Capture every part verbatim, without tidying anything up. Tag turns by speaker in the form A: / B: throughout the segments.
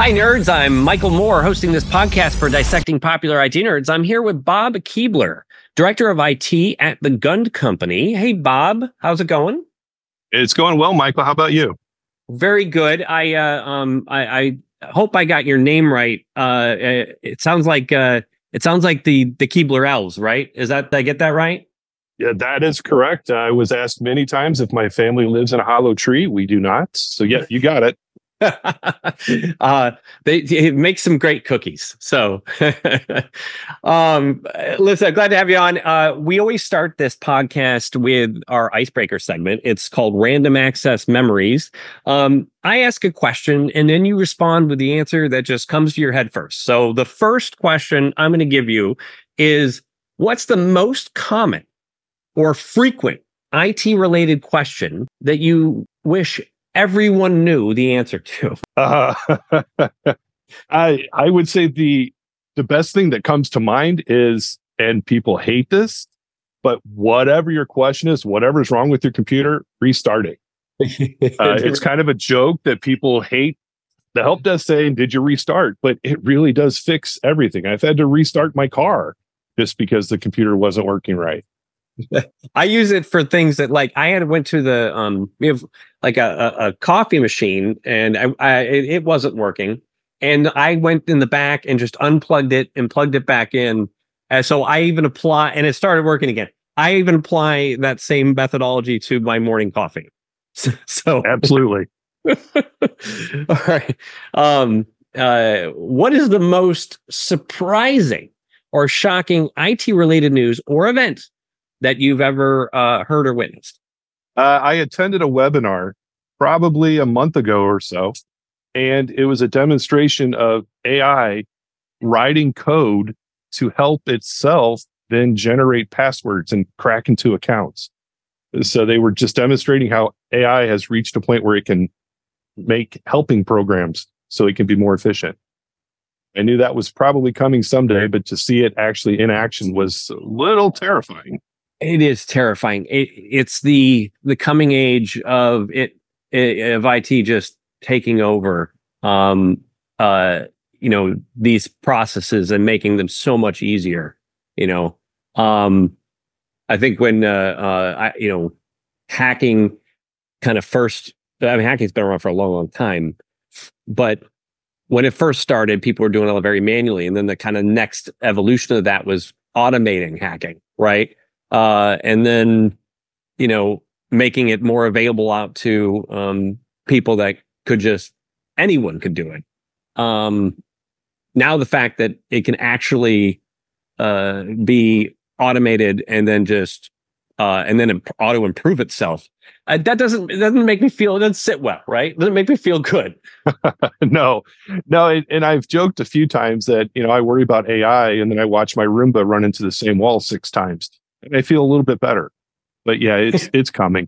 A: Hi, nerds. I'm Michael Moore, hosting this podcast for Dissecting Popular I T Nerds. I'm here with Bob Keebler, Director of I T at the Gund Company. Hey, Bob. How's it going?
B: It's going well, Michael. How about you?
A: Very good. I uh, um I, I hope I got your name right. Uh, it sounds like uh, it sounds like the the Keebler Elves, right? Is that did I get that right?
B: Yeah, that is correct. I was asked many times if my family lives in a hollow tree. We do not. So yeah, you got it.
A: uh, they it makes some great cookies. So, um, listen, I'm glad to have you on. Uh, we always start this podcast with our icebreaker segment. It's called Random Access Memories. Um, I ask a question, and then you respond with the answer that just comes to your head first. So, the first question I'm going to give you is, what's the most common or frequent I T related question that you wish everyone knew the answer to?
B: Uh, I I would say the the best thing that comes to mind is, and people hate this, but whatever your question is, whatever's wrong with your computer, restart it. Uh, it's kind of a joke that people hate the help desk saying, "Did you restart?" But it really does fix everything. I've had to restart my car just because the computer wasn't working right.
A: I use it for things that, like, I had went to the um we have like a, a, a coffee machine, and I, I it, it wasn't working, and I went in the back and just unplugged it and plugged it back in, and so I even apply and it started working again. I even apply that same methodology to my morning coffee. So, so
B: absolutely.
A: All right. Um, uh, what is the most surprising or shocking I T related news or event that you've ever uh, heard or witnessed?
B: Uh, I attended a webinar probably a month ago or so, and it was a demonstration of A I writing code to help itself then generate passwords and crack into accounts. So they were just demonstrating how A I has reached a point where it can make helping programs so it can be more efficient. I knew that was probably coming someday, but to see it actually in action was a little terrifying.
A: It is terrifying. It, it's the the coming age of it, it of I T just taking over, um, uh, you know, these processes and making them so much easier. You know, um, I think when uh, uh, I, you know, hacking kind of first. I mean, hacking's been around for a long, long time, but when it first started, people were doing it all very manually, and then the kind of next evolution of that was automating hacking, right? Uh, and then, you know, making it more available out to um, people that could just, anyone could do it. Um, now the fact that it can actually uh, be automated and then just, uh, and then imp- auto improve itself, uh, that doesn't, it doesn't make me feel, it doesn't sit well, right? It doesn't make me feel good.
B: no, no. And, and I've joked a few times that, you know, I worry about A I and then I watch my Roomba run into the same wall six times. And I feel a little bit better, but yeah, it's it's coming.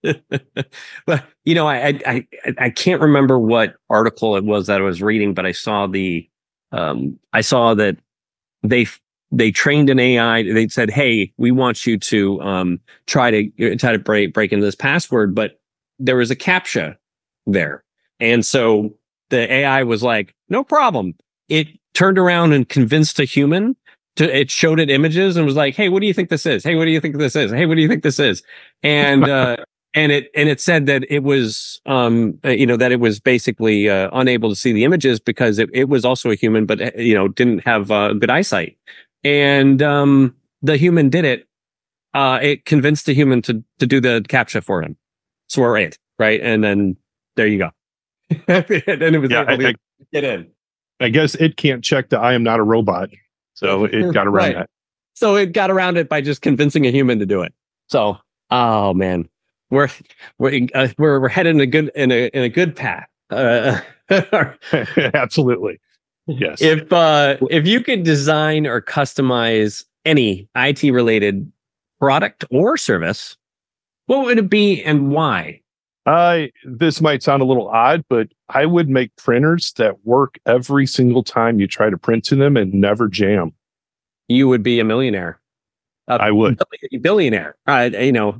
A: But you know, I, I I can't remember what article it was that I was reading, but I saw the um, I saw that they they trained an A I. They said, "Hey, we want you to um, try to try to break break into this password," but there was a CAPTCHA there, and so the A I was like, "No problem." It turned around and convinced a human. To, it showed it images and was like, "Hey, what do you think this is? Hey, what do you think this is? Hey, what do you think this is?" And uh, and it and it said that it was, um, uh, you know, that it was basically uh, unable to see the images because it, it was also a human, but you know, didn't have uh, good eyesight. And um, the human did it. Uh, it convinced the human to to do the CAPTCHA for him. Swore it right, and then there you go. And it was
B: yeah,
A: able
B: I,
A: to get in.
B: I guess it can't check the "I am not a robot." So it got around
A: right.
B: that.
A: So it got around it by just convincing a human to do it. So, oh man, we're we're uh, we're we're headed in a good in a in a good path. Uh,
B: Absolutely, yes.
A: If uh, if you could design or customize any I T related product or service, what would it be and why?
B: Uh, this might sound a little odd, but I would make printers that work every single time you try to print to them and never jam.
A: You would be a millionaire. A
B: I would.
A: Billionaire. Uh, you know.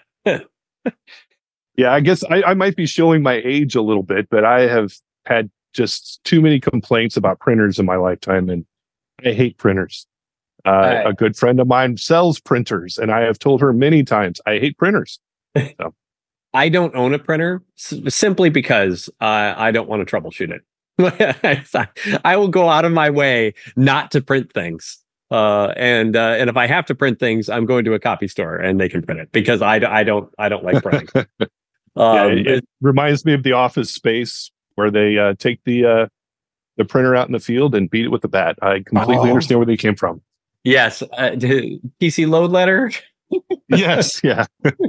B: Yeah, I guess I, I might be showing my age a little bit, but I have had just too many complaints about printers in my lifetime, and I hate printers. Uh,
A: Uh,
B: a good friend of mine sells printers, and I have told her many times I hate printers. So.
A: I don't own a printer s- simply because uh, I don't want to troubleshoot it. I will go out of my way not to print things. Uh, and uh, and if I have to print things, I'm going to a copy store and they can print it because I, I don't I don't like printing. um,
B: yeah, it, it reminds me of the Office Space where they uh, take the uh, the printer out in the field and beat it with a bat. I completely
A: Oh.
B: understand where they came from.
A: Yes, uh, P C load letter.
B: Yes, yeah.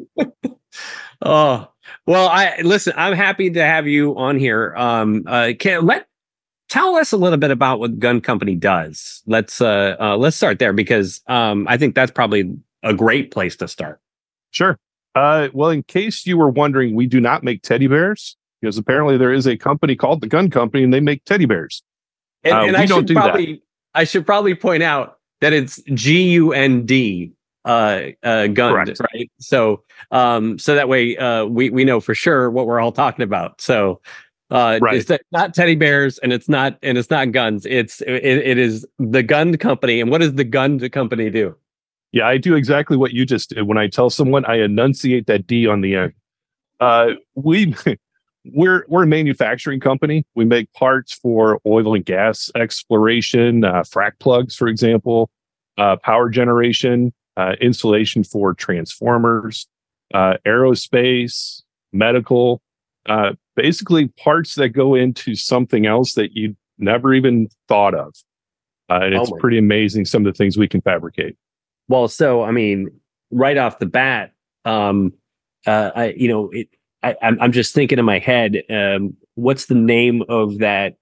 A: Oh, well, I listen, I'm happy to have you on here. Um, uh, can let tell us a little bit about what Gun Company does. Let's uh, uh let's start there because um I think that's probably a great place to start.
B: Sure. Uh, well, in case you were wondering, we do not make teddy bears because apparently there is a company called the Gun Company and they make teddy bears.
A: And,
B: Uh,
A: and
B: we
A: I
B: don't
A: should
B: do
A: probably
B: that.
A: I should probably point out that it's G U N D uh uh Gund,
B: Correct.
A: right? So um so that way uh we we know for sure what we're all talking about. So uh
B: Right.
A: it's not teddy bears and it's not and it's not guns. It's it, it is the Gund Company. And what does the Gund Company do?
B: Yeah, I do exactly what you just did. When I tell someone, I enunciate that D on the end. Uh, we we're we're a manufacturing company. We make parts for oil and gas exploration, uh, frac plugs, for example, uh, power generation, uh, insulation for transformers, uh, aerospace, medical, uh, basically parts that go into something else that you never even thought of. Uh, and it's
A: Oh my-
B: pretty amazing some of the things we can fabricate.
A: Well, so I mean, right off the bat, um, uh, I you know, it, I, I'm I'm just thinking in my head, um, what's the name of that?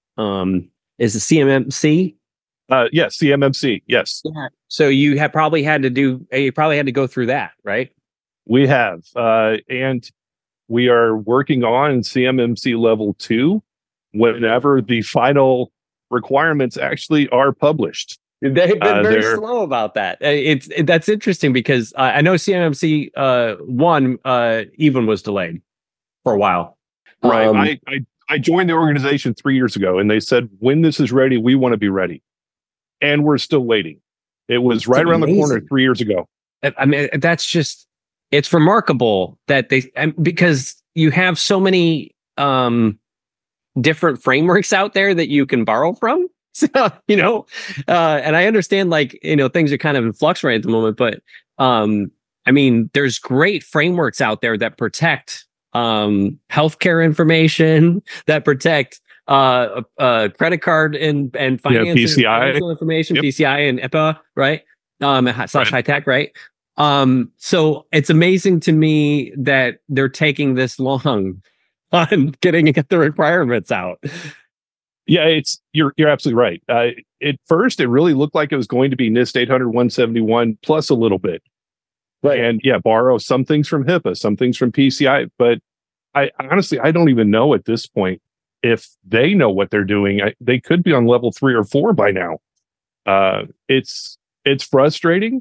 A: Um, is the C M M C?
B: Uh, yes, C M M C. Yes,
A: Yeah. So you have probably had to do, you probably had to go through that, right?
B: we have, uh, and we are working on C M M C level two whenever the final requirements actually are published.
A: They've been
B: Uh,
A: very
B: they're-
A: slow about that. Uh, It's it, that's interesting because uh, I know C M M C uh, one uh, even was delayed for a while.
B: Right.
A: Um,
B: I, I I joined the organization three years ago, and they said when this is ready, we want to be ready, and we're still waiting. It was right around the corner
A: amazing.
B: three years ago.
A: I I mean, that's just, it's remarkable that they, and because you have so many um, different frameworks out there that you can borrow from. So, you know, uh, and I understand like, you know, things are kind of in flux right at the moment, but um, I mean, there's great frameworks out there that protect um, healthcare information, that protect uh, uh, credit card and, and
B: Yeah,
A: finance
B: P C I.
A: financial information,
B: Yep.
A: P C I and I P A, right? Um, slash
B: Right.
A: high tech, right? Um, so it's amazing to me that they're taking this long on getting the requirements out.
B: Yeah, it's you're you're absolutely right. Uh, at first, it really looked like it was going to be NIST eight hundred one seventy-one plus a little bit.
A: Right.
B: And yeah, borrow some things from HIPAA, some things from P C I. But I honestly, I don't even know at this point if they know what they're doing. I, they could be on level three or four by now. Uh, it's it's frustrating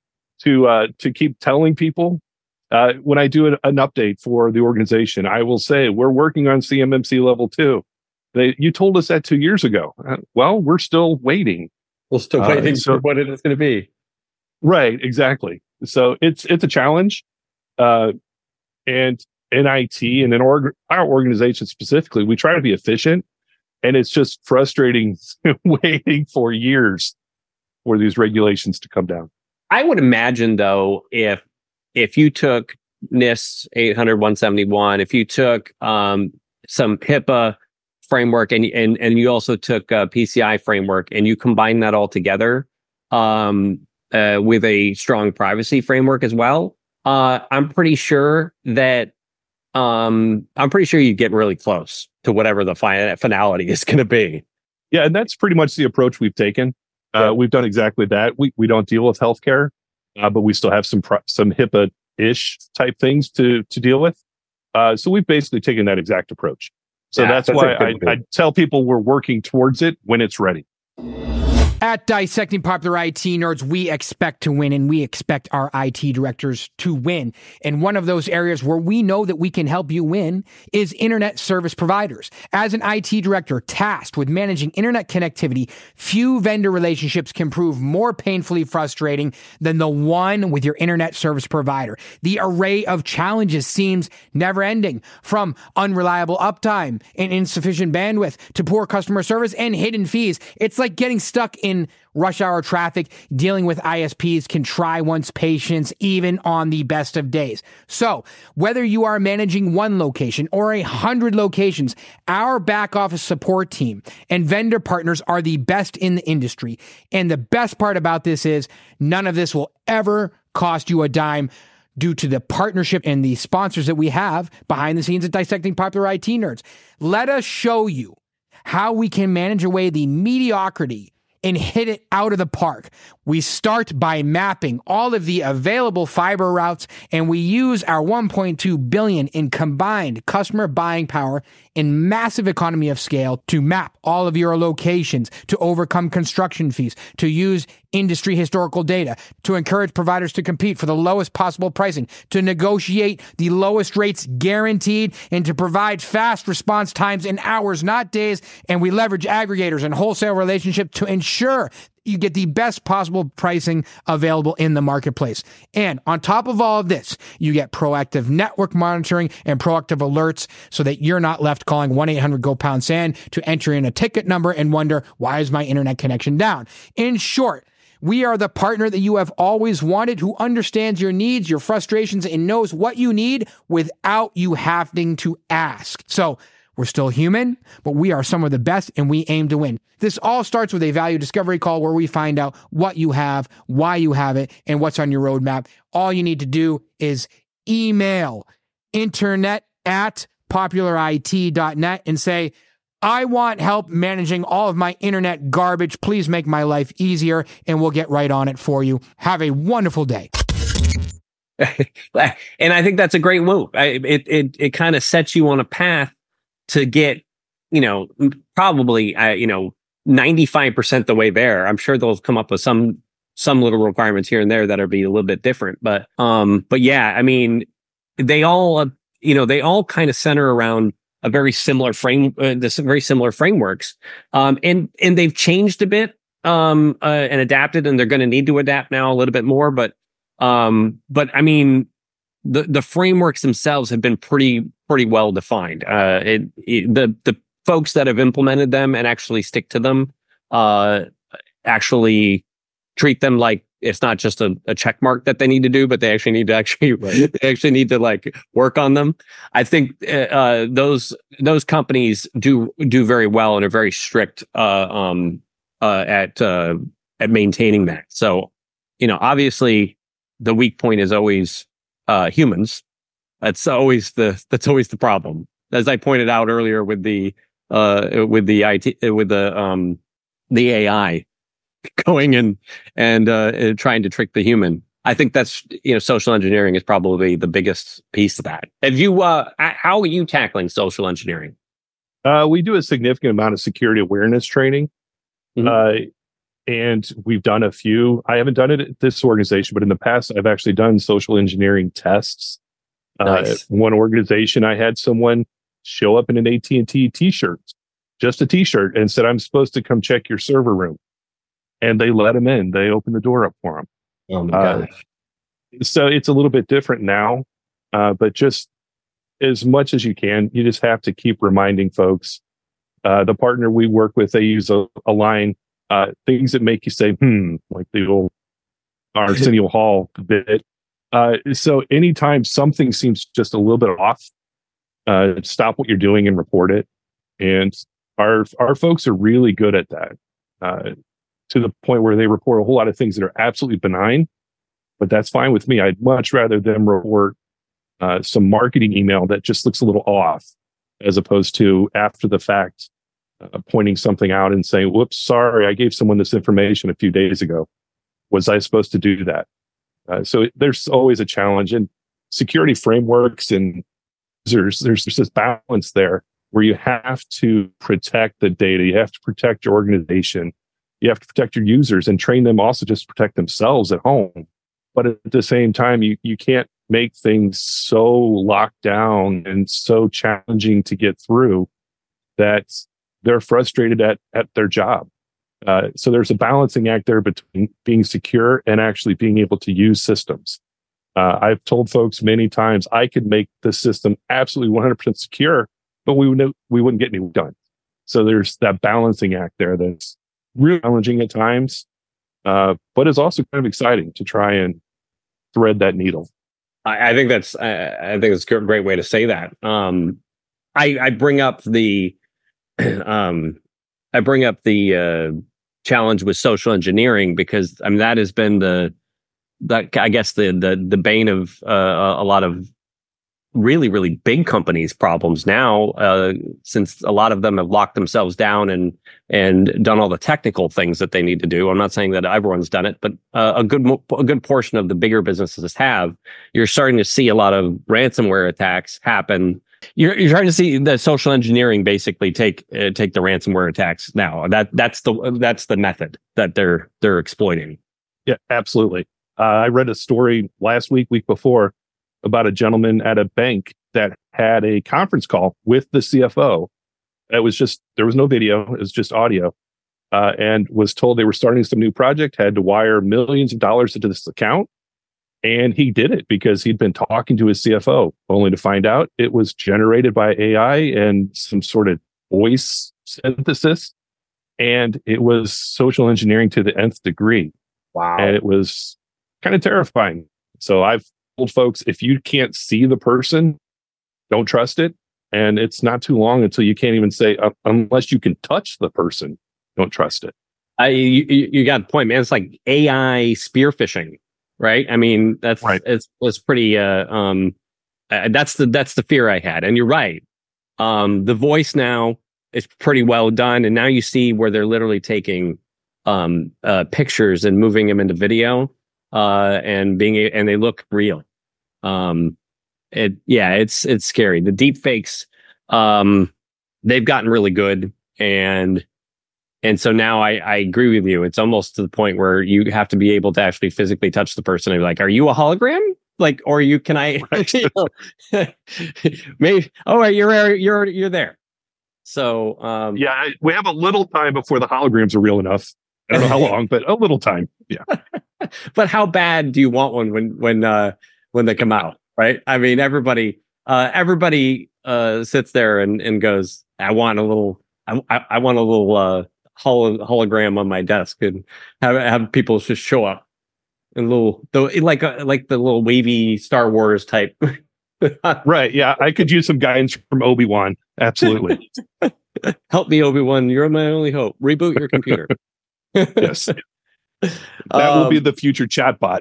B: to uh, to keep telling people. Uh, when I do an, an update for the organization, I will say we're working on C M M C level two. They, you told us that two years ago. Uh, well, we're still waiting.
A: We're still
B: Uh,
A: waiting
B: so-
A: for what it is going to be.
B: Right, exactly. So it's it's a challenge, uh, and in I T and in org- our organization specifically, we try to be efficient, and it's just frustrating waiting for years for these regulations to come down.
A: I would imagine though, if if you took NIST eight hundred one seventy-one, if you took um, some HIPAA framework and and and you also took a P C I framework and you combine that all together um, uh, with a strong privacy framework as well, uh, I'm pretty sure that um, I'm pretty sure you'd get really close to whatever the fi- finality is going to be.
B: Yeah, and that's pretty much the approach we've taken. Uh,
A: Yeah.
B: We've done exactly that. We we don't deal with healthcare, uh, but we still have some pro- some HIPAA-ish type things to to deal with. Uh, so we've basically taken that exact approach. So
A: Yeah,
B: that's,
A: that's a
B: why
A: good
B: I,
A: move.
B: I tell people we're working towards it when it's ready.
C: At Dissecting Popular I T Nerds, we expect to win, and we expect our I T directors to win. And one of those areas where we know that we can help you win is internet service providers. As an I T director tasked with managing internet connectivity, few vendor relationships can prove more painfully frustrating than the one with your internet service provider. The array of challenges seems never-ending, from unreliable uptime and insufficient bandwidth to poor customer service and hidden fees. It's like getting stuck in rush hour traffic. Dealing with I S Ps can try one's patience even on the best of days. So whether you are managing one location or a hundred locations, our back office support team and vendor partners are the best in the industry. And the best part about this is none of this will ever cost you a dime, due to the partnership and the sponsors that we have behind the scenes at Dissecting Popular I T Nerds. Let us show you how we can manage away the mediocrity and hit it out of the park. We start by mapping all of the available fiber routes, and we use our one point two billion dollars in combined customer buying power and massive economy of scale to map all of your locations, to overcome construction fees, to use industry historical data, to encourage providers to compete for the lowest possible pricing, to negotiate the lowest rates guaranteed, and to provide fast response times in hours, not days. And we leverage aggregators and wholesale relationships to ensure you get the best possible pricing available in the marketplace. And on top of all of this, you get proactive network monitoring and proactive alerts so that you're not left calling one eight hundred go pound sand to enter in a ticket number and wonder, why is my internet connection down? In short, we are the partner that you have always wanted, who understands your needs, your frustrations, and knows what you need without you having to ask. So we're still human, but we are some of the best, and we aim to win. This all starts with a value discovery call where we find out what you have, why you have it, and what's on your roadmap. All you need to do is email internet at popular I T dot net and say, I want help managing all of my internet garbage. Please make my life easier, and we'll get right on it for you. Have a wonderful day.
A: And I think that's a great move. I, it it it kind of sets you on a path to get, you know, probably, uh, you know, ninety-five percent the way there. I'm sure they'll come up with some some little requirements here and there that'll be a little bit different. But um, but yeah, I mean, they all, uh, you know, they all kind of center around a very similar frame, uh, this very similar frameworks, um, and and they've changed a bit um, uh, and adapted, and they're going to need to adapt now a little bit more. But um, but I mean, the the frameworks themselves have been pretty pretty well defined. Uh, it, it, the the folks that have implemented them and actually stick to them, uh, actually treat them like it's not just a, a check mark that they need to do, but they actually need to actually right. they actually need to like work on them. I think uh, those those companies do do very well and are very strict uh, um, uh, at uh, at maintaining that. So, you know, obviously, the weak point is always uh, humans. That's always the that's always the problem. As I pointed out earlier with the uh, with the I T with the um, the A I going in and uh, trying to trick the human. I think that's, you know, social engineering is probably the biggest piece of that. Have you uh, how are you tackling social engineering?
B: Uh, we do a significant amount of security awareness training. Mm-hmm. Uh, and we've done a few. I haven't done it at this organization, but in the past, I've actually done social engineering tests.
A: Nice.
B: Uh, one organization, I had someone show up in an A T and T t-shirt, just a t-shirt, and said, I'm supposed to come check your server room. And they let him in. They opened the door up for him.
A: Oh my
B: uh,
A: gosh.
B: So it's a little bit different now, uh, but just as much as you can, you just have to keep reminding folks. Uh, the partner we work with, they use a, a line, uh, things that make you say, hmm, like the old Arsenio Hall bit. Uh, so anytime something seems just a little bit off, uh, stop what you're doing and report it. And our our folks are really good at that, uh, to the point where they report a whole lot of things that are absolutely benign, but that's fine with me. I'd much rather them report uh, some marketing email that just looks a little off, as opposed to after the fact uh, pointing something out and saying, whoops, sorry, I gave someone this information a few days ago. Was I supposed to do that? Uh, so there's always a challenge, and security frameworks, and there's, there's there's this balance there where you have to protect the data, you have to protect your organization, You have to protect your users and train them also just to protect themselves at home. But at the same time, you, you can't make things so locked down and so challenging to get through that they're frustrated at, at their job. Uh, so there's a balancing act there between being secure and actually being able to use systems. Uh, I've told folks many times I could make the system absolutely one hundred percent secure, but we wouldn't, we wouldn't get anything done. So there's that balancing act there that's really challenging at times, uh, but it's also kind of exciting to try and thread that needle.
A: I, I think that's I, I think it's a great way to say that. Um, I, I bring up the um, I bring up the uh, challenge with social engineering because I mean that has been the that I guess the the the bane of uh, a lot of really really big companies' problems now, uh, since a lot of them have locked themselves down and and done all the technical things that they need to do. I'm not saying that everyone's done it, but uh, a good a good portion of the bigger businesses have. You're starting to see a lot of ransomware attacks happen. You're you're trying to see the social engineering basically take uh, take the ransomware attacks now. That that's the that's the method that they're they're exploiting.
B: Yeah, absolutely. Uh, I read a story last week, week before, about a gentleman at a bank that had a conference call with the C F O. It was just, there was no video, it was just audio, uh, and was told they were starting some new project, had to wire millions of dollars into this account. And he did it because he'd been talking to his C F O, only to find out it was generated by A I and some sort of voice synthesis. And it was social engineering to the nth degree.
A: Wow.
B: And it was kind of terrifying. So I've told folks, if you can't see the person, don't trust it. And it's not too long until you can't even say, uh, unless you can touch the person, don't trust it.
A: I, you, you got the point, man. It's like A I spear phishing, right? I mean, that's
B: right.
A: it's it's pretty. Uh, um, uh, that's the that's the fear I had, and you're right. Um, the voice now is pretty well done, and now you see where they're literally taking um uh, pictures and moving them into video. Uh, and being a, and they look real. Um, it yeah, it's it's scary. The deep fakes, um, they've gotten really good, and and so now I, I agree with you. It's almost to the point where you have to be able to actually physically touch the person and be like, "Are you a hologram?" Like, or you can I?
B: Right.
A: You know, maybe. Oh, you're you're you're there. So um,
B: yeah, we have a little time before the holograms are real enough. I don't know how long, but a little time. Yeah.
A: But how bad do you want one when when uh, when they come out, right? I mean, everybody uh, everybody uh, sits there and, and goes, "I want a little, I, I want a little uh, hol- hologram on my desk," and have have people just show up and little, the like a, like the little wavy Star Wars type.
B: Right? Yeah, I could use some guidance from Obi-Wan. Absolutely.
A: Help me, Obi-Wan. You're my only hope. Reboot your computer.
B: Yes. That um, will be the future chatbot.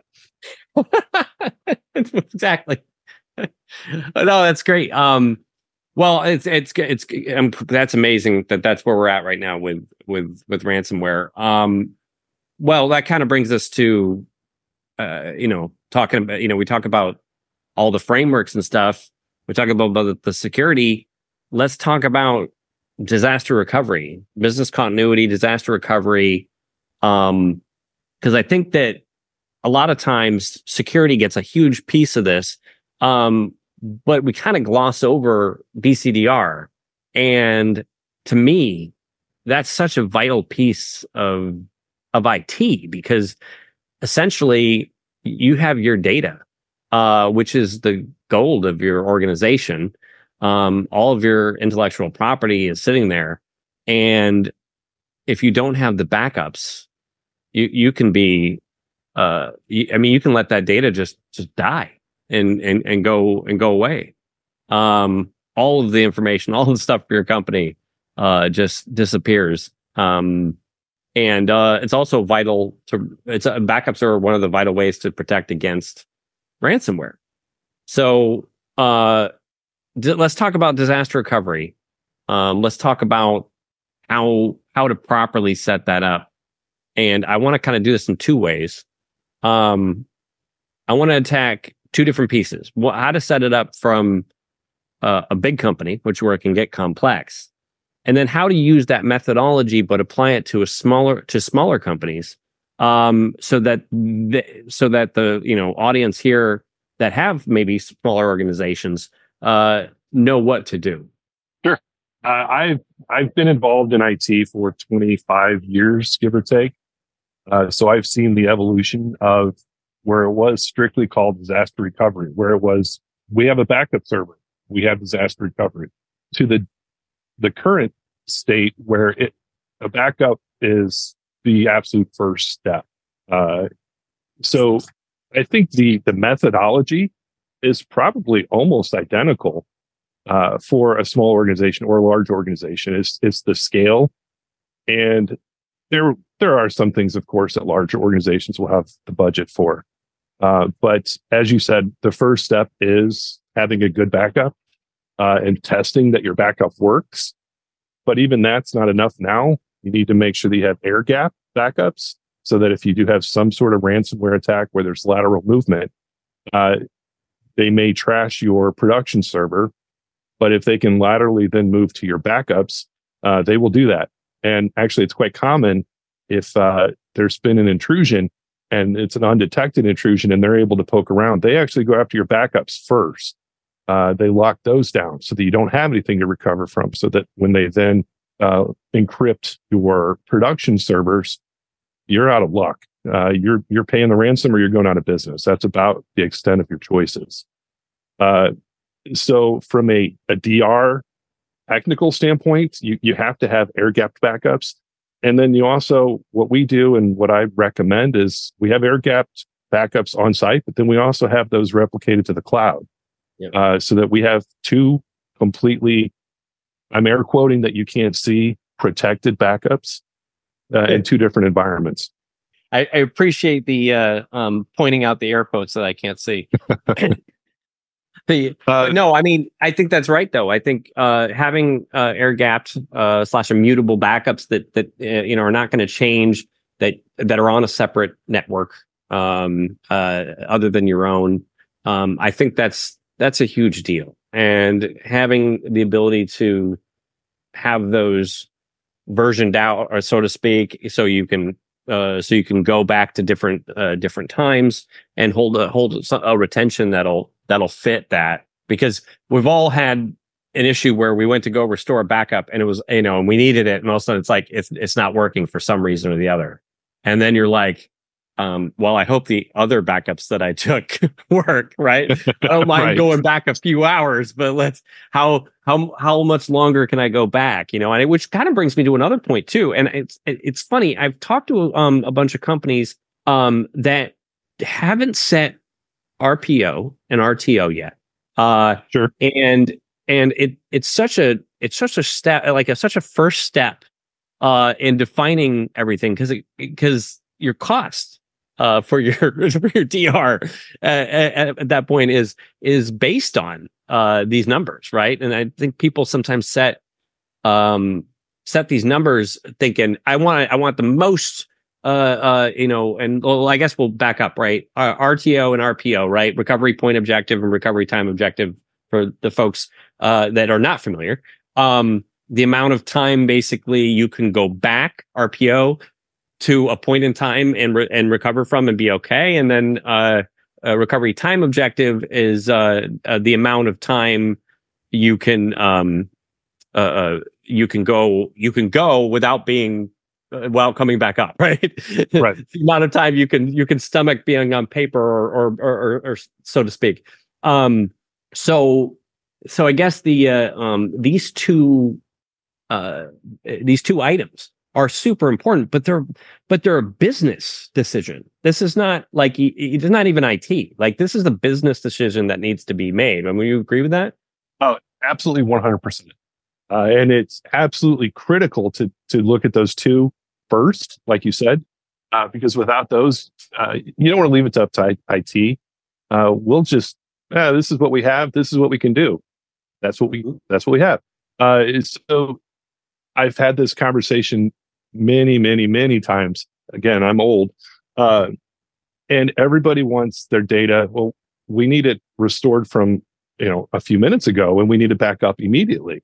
A: Exactly. No, that's great. Um, well, it's it's it's um, that's amazing that that's where we're at right now with with with ransomware. Um, well, that kind of brings us to, uh, you know, talking about, you know, we talk about all the frameworks and stuff. We talk about, about the security. Let's talk about disaster recovery, business continuity, disaster recovery. Um, because I think that a lot of times security gets a huge piece of this, um, but we kind of gloss over B C D R. And to me, that's such a vital piece of of I T because essentially you have your data, uh, which is the gold of your organization. Um, all of your intellectual property is sitting there, and if you don't have the backups, you you can be, uh, you, I mean, you can let that data just just die and and and go and go away. Um, all of the information, all of the stuff for your company, uh, just disappears. Um, and uh, it's also vital to it's uh, backups are one of the vital ways to protect against ransomware. So uh, d- let's talk about disaster recovery. Um, let's talk about how how to properly set that up. And I want to kind of do this in two ways. Um, I want to attack two different pieces. Well, how to set it up from uh, a big company, which where it can get complex, and then how to use that methodology but apply it to a smaller to smaller companies, um, so that the, so that the you know audience here that have maybe smaller organizations uh, know what to do.
B: Sure. Uh, I've I've been involved in I T for twenty-five years, give or take. Uh, so I've seen the evolution of where it was strictly called disaster recovery, where it was, we have a backup server, we have disaster recovery, to the the current state where it a backup is the absolute first step. Uh, so I think the the methodology is probably almost identical uh, for a small organization or a large organization. It's it's the scale, and there there are some things, of course, that larger organizations will have the budget for. Uh, but as you said, the first step is having a good backup uh, and testing that your backup works. But even that's not enough now. You need to make sure that you have air gap backups so that if you do have some sort of ransomware attack where there's lateral movement, uh, they may trash your production server. But if they can laterally then move to your backups, uh, they will do that. And actually, it's quite common if uh, there's been an intrusion and it's an undetected intrusion and they're able to poke around, they actually go after your backups first. Uh, they lock those down so that you don't have anything to recover from, so that when they then uh, encrypt your production servers, you're out of luck. Uh, you're you're paying the ransom or you're going out of business. That's about the extent of your choices. Uh, so from a, a D R technical standpoint, you, you have to have air-gapped backups. And then you also, what we do and what I recommend is we have air-gapped backups on site, but then we also have those replicated to the cloud. Yeah. Uh, so that we have two completely, I'm air quoting that you can't see, protected backups uh, in two different environments.
A: I, I appreciate the uh, um, pointing out the air quotes that I can't see. the, uh, no, I mean, I think that's right, though. I think uh, having uh, air gapped uh, slash immutable backups that that uh, you know are not going to change, that that are on a separate network um, uh, other than your own. Um, I think that's that's a huge deal, and having the ability to have those versioned out, or so to speak, so you can. Uh, so you can go back to different uh, different times and hold a hold a retention that'll that'll fit that, because we've all had an issue where we went to go restore a backup and it was, you know, and we needed it, and all of a sudden it's like it's it's not working for some reason or the other, and then you're like, um, well, I hope the other backups that I took work, right? I don't mind right. going back a few hours, but let's how how how much longer can I go back? You know, and it, which kind of brings me to another point too. And it's it's funny. I've talked to um a bunch of companies um that haven't set R P O and R T O yet. Uh,
B: sure.
A: And and it it's such a it's such a step like a such a first step uh in defining everything, because because your cost uh for your for your D R uh, at, at that point is is based on uh these numbers, right? And I think people sometimes set um set these numbers thinking I want I want the most uh uh you know, and well, I guess we'll back up, right? uh, R T O and R P O, right? Recovery point objective and recovery time objective, for the folks uh that are not familiar. Um the amount of time basically you can go back, R P O, to a point in time and re- and recover from and be okay. And then uh, a recovery time objective is uh, uh, the amount of time you can um, uh, uh, you can go you can go without being uh, without coming back up, right?
B: Right.
A: The amount of time you can you can stomach being on paper, or or or, or, or so to speak. Um, so so I guess the uh, um, these two uh, these two items are super important, but they're but they're a business decision. This is not like it's not even I T. Like, this is the business decision that needs to be made. I mean, you agree with that?
B: Oh, absolutely, one hundred percent. Uh, and it's absolutely critical to to look at those two first, like you said, uh, because without those, uh, you don't want to leave it up to I T. Uh, we'll just, ah, this is what we have. This is what we can do. That's what we. That's what we have. Uh, so I've had this conversation many, many, many times. Again, I'm old. Uh, and everybody wants their data. Well, we need it restored from, you know, a few minutes ago, and we need it back up immediately.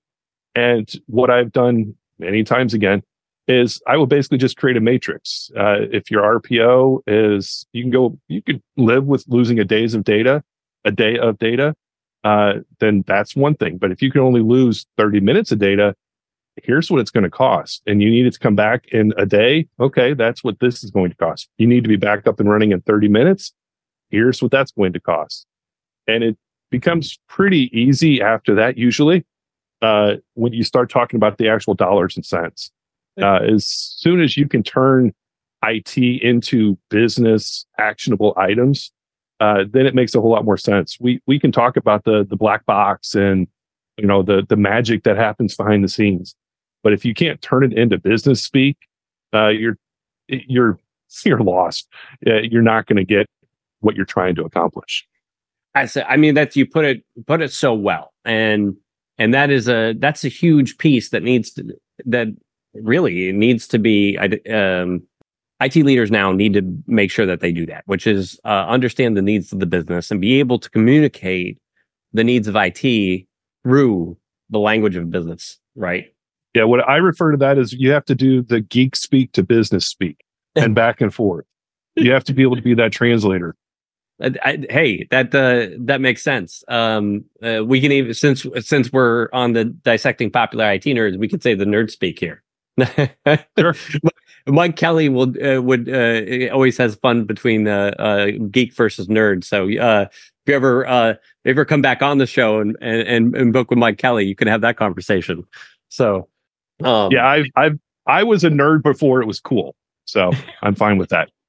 B: And what I've done many times again is I will basically just create a matrix. Uh, if your R P O is, you can go, you could live with losing a days of data, a day of data, uh, then that's one thing. But if you can only lose thirty minutes of data, here's what it's going to cost. And you need it to come back in a day. Okay, that's what this is going to cost. You need to be back up and running in thirty minutes. Here's what that's going to cost. And it becomes pretty easy after that, usually, uh, when you start talking about the actual dollars and cents. Uh, as soon as you can turn I T into business actionable items, uh, then it makes a whole lot more sense. We we can talk about the the black box and you know the the magic that happens behind the scenes, but if you can't turn it into business speak, uh, you're you're you're lost. Uh, you're not going to get what you're trying to accomplish.
A: I say, I mean, that's you put it put it so well, and and that is a that's a huge piece that needs to that. Really, it needs to be. Um, I T leaders now need to make sure that they do that, which is uh, understand the needs of the business and be able to communicate the needs of I T through the language of business. Right?
B: Yeah. What I refer to that is you have to do the geek speak to business speak and back and forth. You have to be able to be that translator.
A: I, I, hey, that uh, that makes sense. Um, uh, we can even since since we're on the dissecting popular I T nerds, we could say the nerd speak here. Sure. Mike Kelly will uh, would uh, always has fun between uh, uh, geek versus nerd. So uh, if you ever uh, if you ever come back on the show and, and and book with Mike Kelly, you can have that conversation. So
B: um, yeah, I I I was a nerd before it was cool, so I'm fine with that.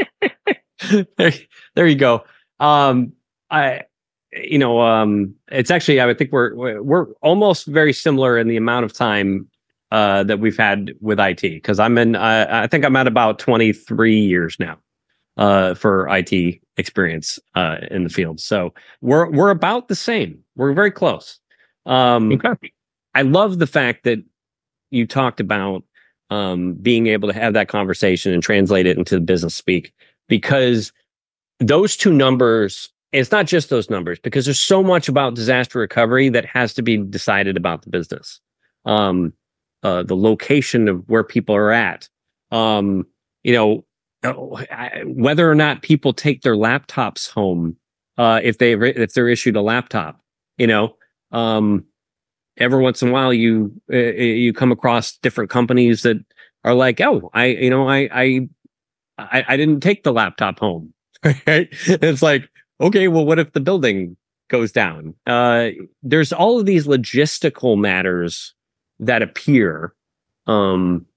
A: there, there you go. Um, I you know um, it's actually I would think we're we're almost very similar in the amount of time Uh, that we've had with I T, because I'm in, uh, I think I'm at about twenty-three years now uh, for I T experience uh, in the field. So we're we're about the same. We're very close. Um, okay. I love the fact that you talked about um, being able to have that conversation and translate it into business speak, because those two numbers, it's not just those numbers, because there's so much about disaster recovery that has to be decided about the business. Um, Uh, the location of where people are at, um, you know, whether or not people take their laptops home, uh, if they if they're issued a laptop, you know, um, every once in a while you uh, you come across different companies that are like, oh, I you know I I I, I didn't take the laptop home. Right? It's like, okay, well, what if the building goes down? Uh, there's all of these logistical matters that appear, um,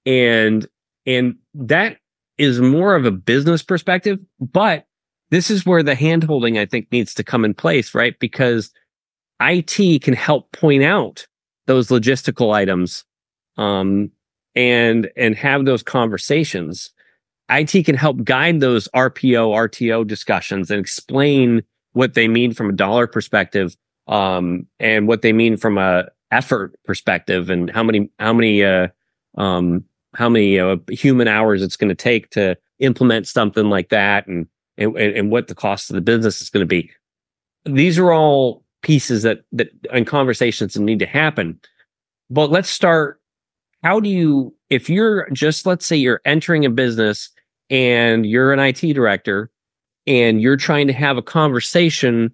A: and and that is more of a business perspective. But this is where the handholding, I think, needs to come in place, right? Because I T can help point out those logistical items, um, and and have those conversations. I T can help guide those R P O, R T O discussions and explain what they mean from a dollar perspective, um, and what they mean from a effort perspective, and how many how many uh um how many uh, human hours it's going to take to implement something like that, and, and and what the cost of the business is going to be. These are all pieces that that and conversations that need to happen. But let's start. How do you, if you're just, let's say you're entering a business and you're an I T director and you're trying to have a conversation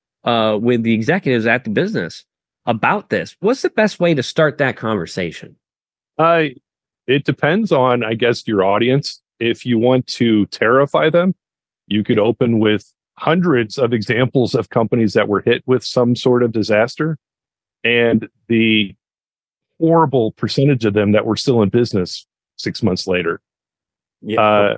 A: uh with the executives at the business about this, what's the best way to start that conversation?
B: Uh, it depends on, I guess, your audience. If you want to terrify them, you could open with hundreds of examples of companies that were hit with some sort of disaster, and the horrible percentage of them that were still in business six months later. Yeah. Uh,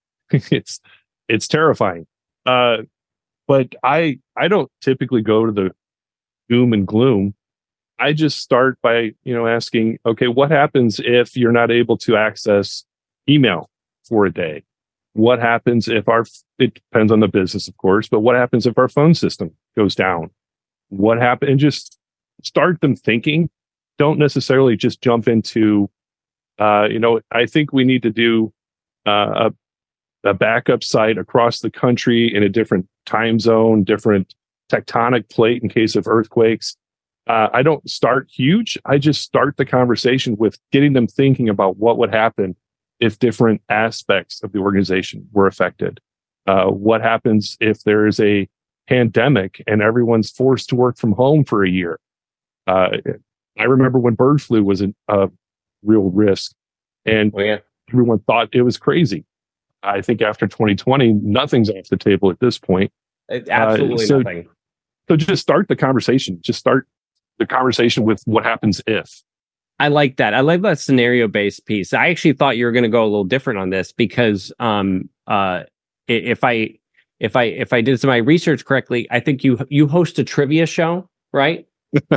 B: it's it's terrifying. Uh, but I I don't typically go to the doom and gloom. I just start by, you know, asking, okay, what happens if you're not able to access email for a day? What happens if our, it depends on the business, of course, but what happens if our phone system goes down? What happens? And just start them thinking. Don't necessarily just jump into, uh, you know, I think we need to do uh, a, a backup site across the country in a different time zone, different tectonic plate in case of earthquakes. Uh, I don't start huge. I just start the conversation with getting them thinking about what would happen if different aspects of the organization were affected. Uh, what happens if there is a pandemic and everyone's forced to work from home for a year? Uh, I remember when bird flu was a, a real risk, and
A: Oh, yeah.
B: everyone thought it was crazy. I think after twenty twenty, nothing's off the table at this point.
A: It- absolutely
B: Uh, so-
A: nothing.
B: So just start the conversation. Just start the conversation with what happens if.
A: I like that. I like that scenario based piece. I actually thought you were going to go a little different on this because um uh i- if I if I if I did some of my research correctly, I think you you host a trivia show, right?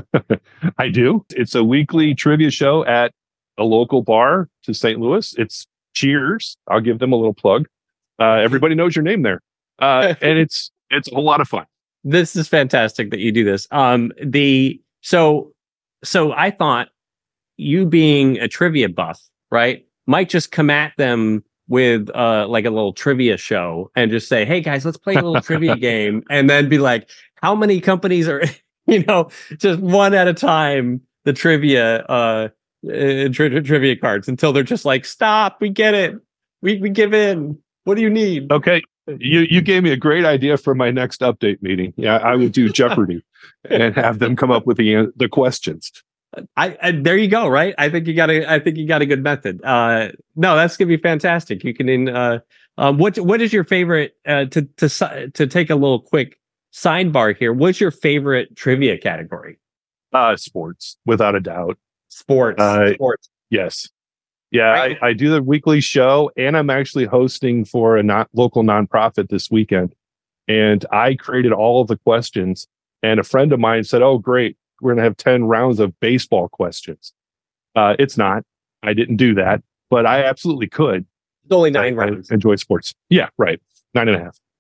B: I do. It's a weekly trivia show at a local bar to Saint Louis. It's Cheers. I'll give them a little plug. Uh, everybody knows your name there, uh, and it's it's a whole lot of fun.
A: This is fantastic that you do this. Um the so so I thought you being a trivia buff, right, might just come at them with uh like a little trivia show and just say, hey guys, let's play a little trivia game, and then be like, how many companies are you know, just one at a time, the trivia uh, uh tri- trivia cards until they're just like, stop, we get it. We we give in. What do you need?
B: Okay, you you gave me a great idea for my next update meeting. Yeah, I would do Jeopardy and have them come up with the an- the questions.
A: I, I there you go, right? I think you got a I think you got a good method. Uh no, that's gonna be fantastic. You can in uh um what what is your favorite uh to to si- to take a little quick sidebar here. What's your favorite trivia category?
B: Uh, sports, without a doubt.
A: Sports.
B: Uh,
A: Sports.
B: Yes. Yeah,
A: Right.
B: I, I do the weekly show, and I'm actually hosting for a not local nonprofit this weekend. And I created all of the questions, and a friend of mine said, "Oh, great, we're going to have ten rounds of baseball questions." Uh, it's not. I didn't do that, but I absolutely could.
A: It's only nine
B: I, I
A: rounds.
B: enjoy sports. Yeah, right. Nine and a half.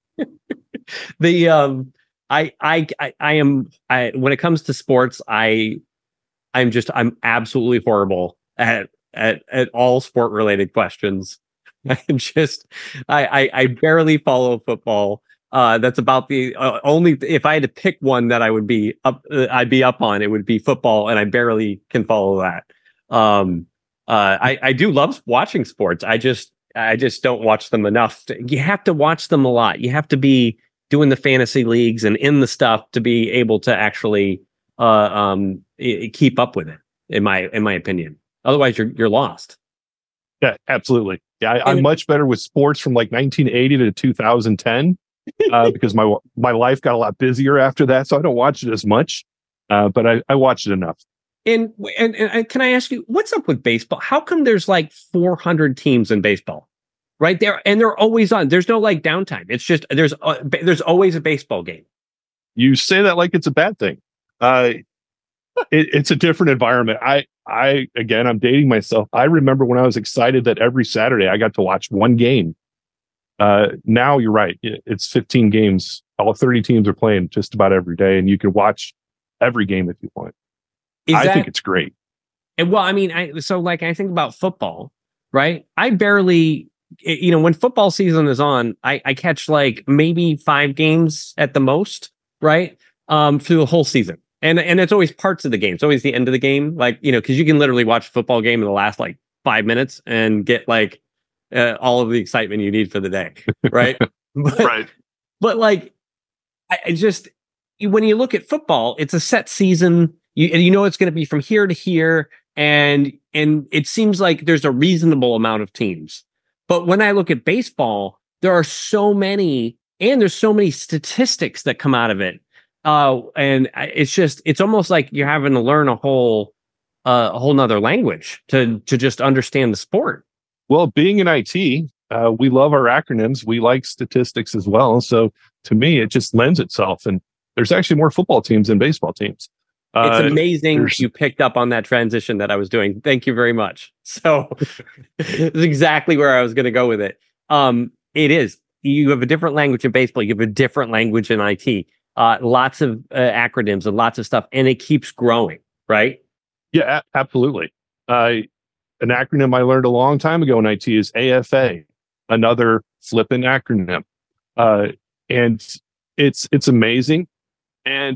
A: The um I I I, I am I when it comes to sports, I I'm just I'm absolutely horrible at at at all sport related questions. I'm just I, I I barely follow football. Uh, that's about the uh, only if I had to pick one that I would be up uh, I'd be up on, it would be football, and I barely can follow that. Um, uh, I I do love watching sports. I just I just don't watch them enough. To, you have to watch them a lot. You have to be doing the fantasy leagues and in the stuff to be able to actually uh um i- keep up with it. In my in my opinion, otherwise you're you're lost.
B: Yeah, absolutely. Yeah, I, I'm
A: And-
B: much better with sports from like nineteen eighty to two thousand ten uh, because my my life got a lot busier after that, so I don't watch it as much. Uh, but I, I watch it enough.
A: And, and and can I ask you, what's up with baseball? How come there's like four hundred teams in baseball, right there, and they're always on? There's no like downtime. It's just there's uh, ba- there's always a baseball game.
B: You say that like it's a bad thing. Uh, it, it's a different environment. I I again, I'm dating myself. I remember when I was excited that every Saturday I got to watch one game. Uh, now you're right. It- It's fifteen games. All thirty teams are playing just about every day, and you can watch every game if you want.
A: Is
B: I
A: that,
B: think it's great.
A: and well, I mean, I so like I think about football, right? I barely, you know, when football season is on, I, I catch like maybe five games at the most, right? Um, through the whole season, and and it's always parts of the game. It's always the end of the game, like you know, because you can literally watch a football game in the last like five minutes and get like uh, all of the excitement you need for the day, right? but,
B: Right.
A: but like, I, I just when you look at football, it's a set season. You and you know it's going to be from here to here, and and it seems like there's a reasonable amount of teams. But when I look at baseball, there are so many, and there's so many statistics that come out of it. Uh, and I- it's just it's almost like you're having to learn a whole uh, a whole nother language to to just understand the sport.
B: Well, being in I T, uh, we love our acronyms. We like statistics as well. So to me, it just lends itself. And there's actually more football teams than baseball teams.
A: It's
B: Uh,
A: amazing
B: there's-
A: you picked up on that transition that I was doing. Thank you very much. So it's exactly where I was going to go with it. Um, it is. You have a different language in baseball. You have a different language in I T. Uh, lots of uh, acronyms and lots of stuff, and it keeps growing, right?
B: Yeah, a- absolutely. Uh, an acronym I learned a long time ago in I T is A F A, another flippant acronym. Uh, and it's it's amazing. And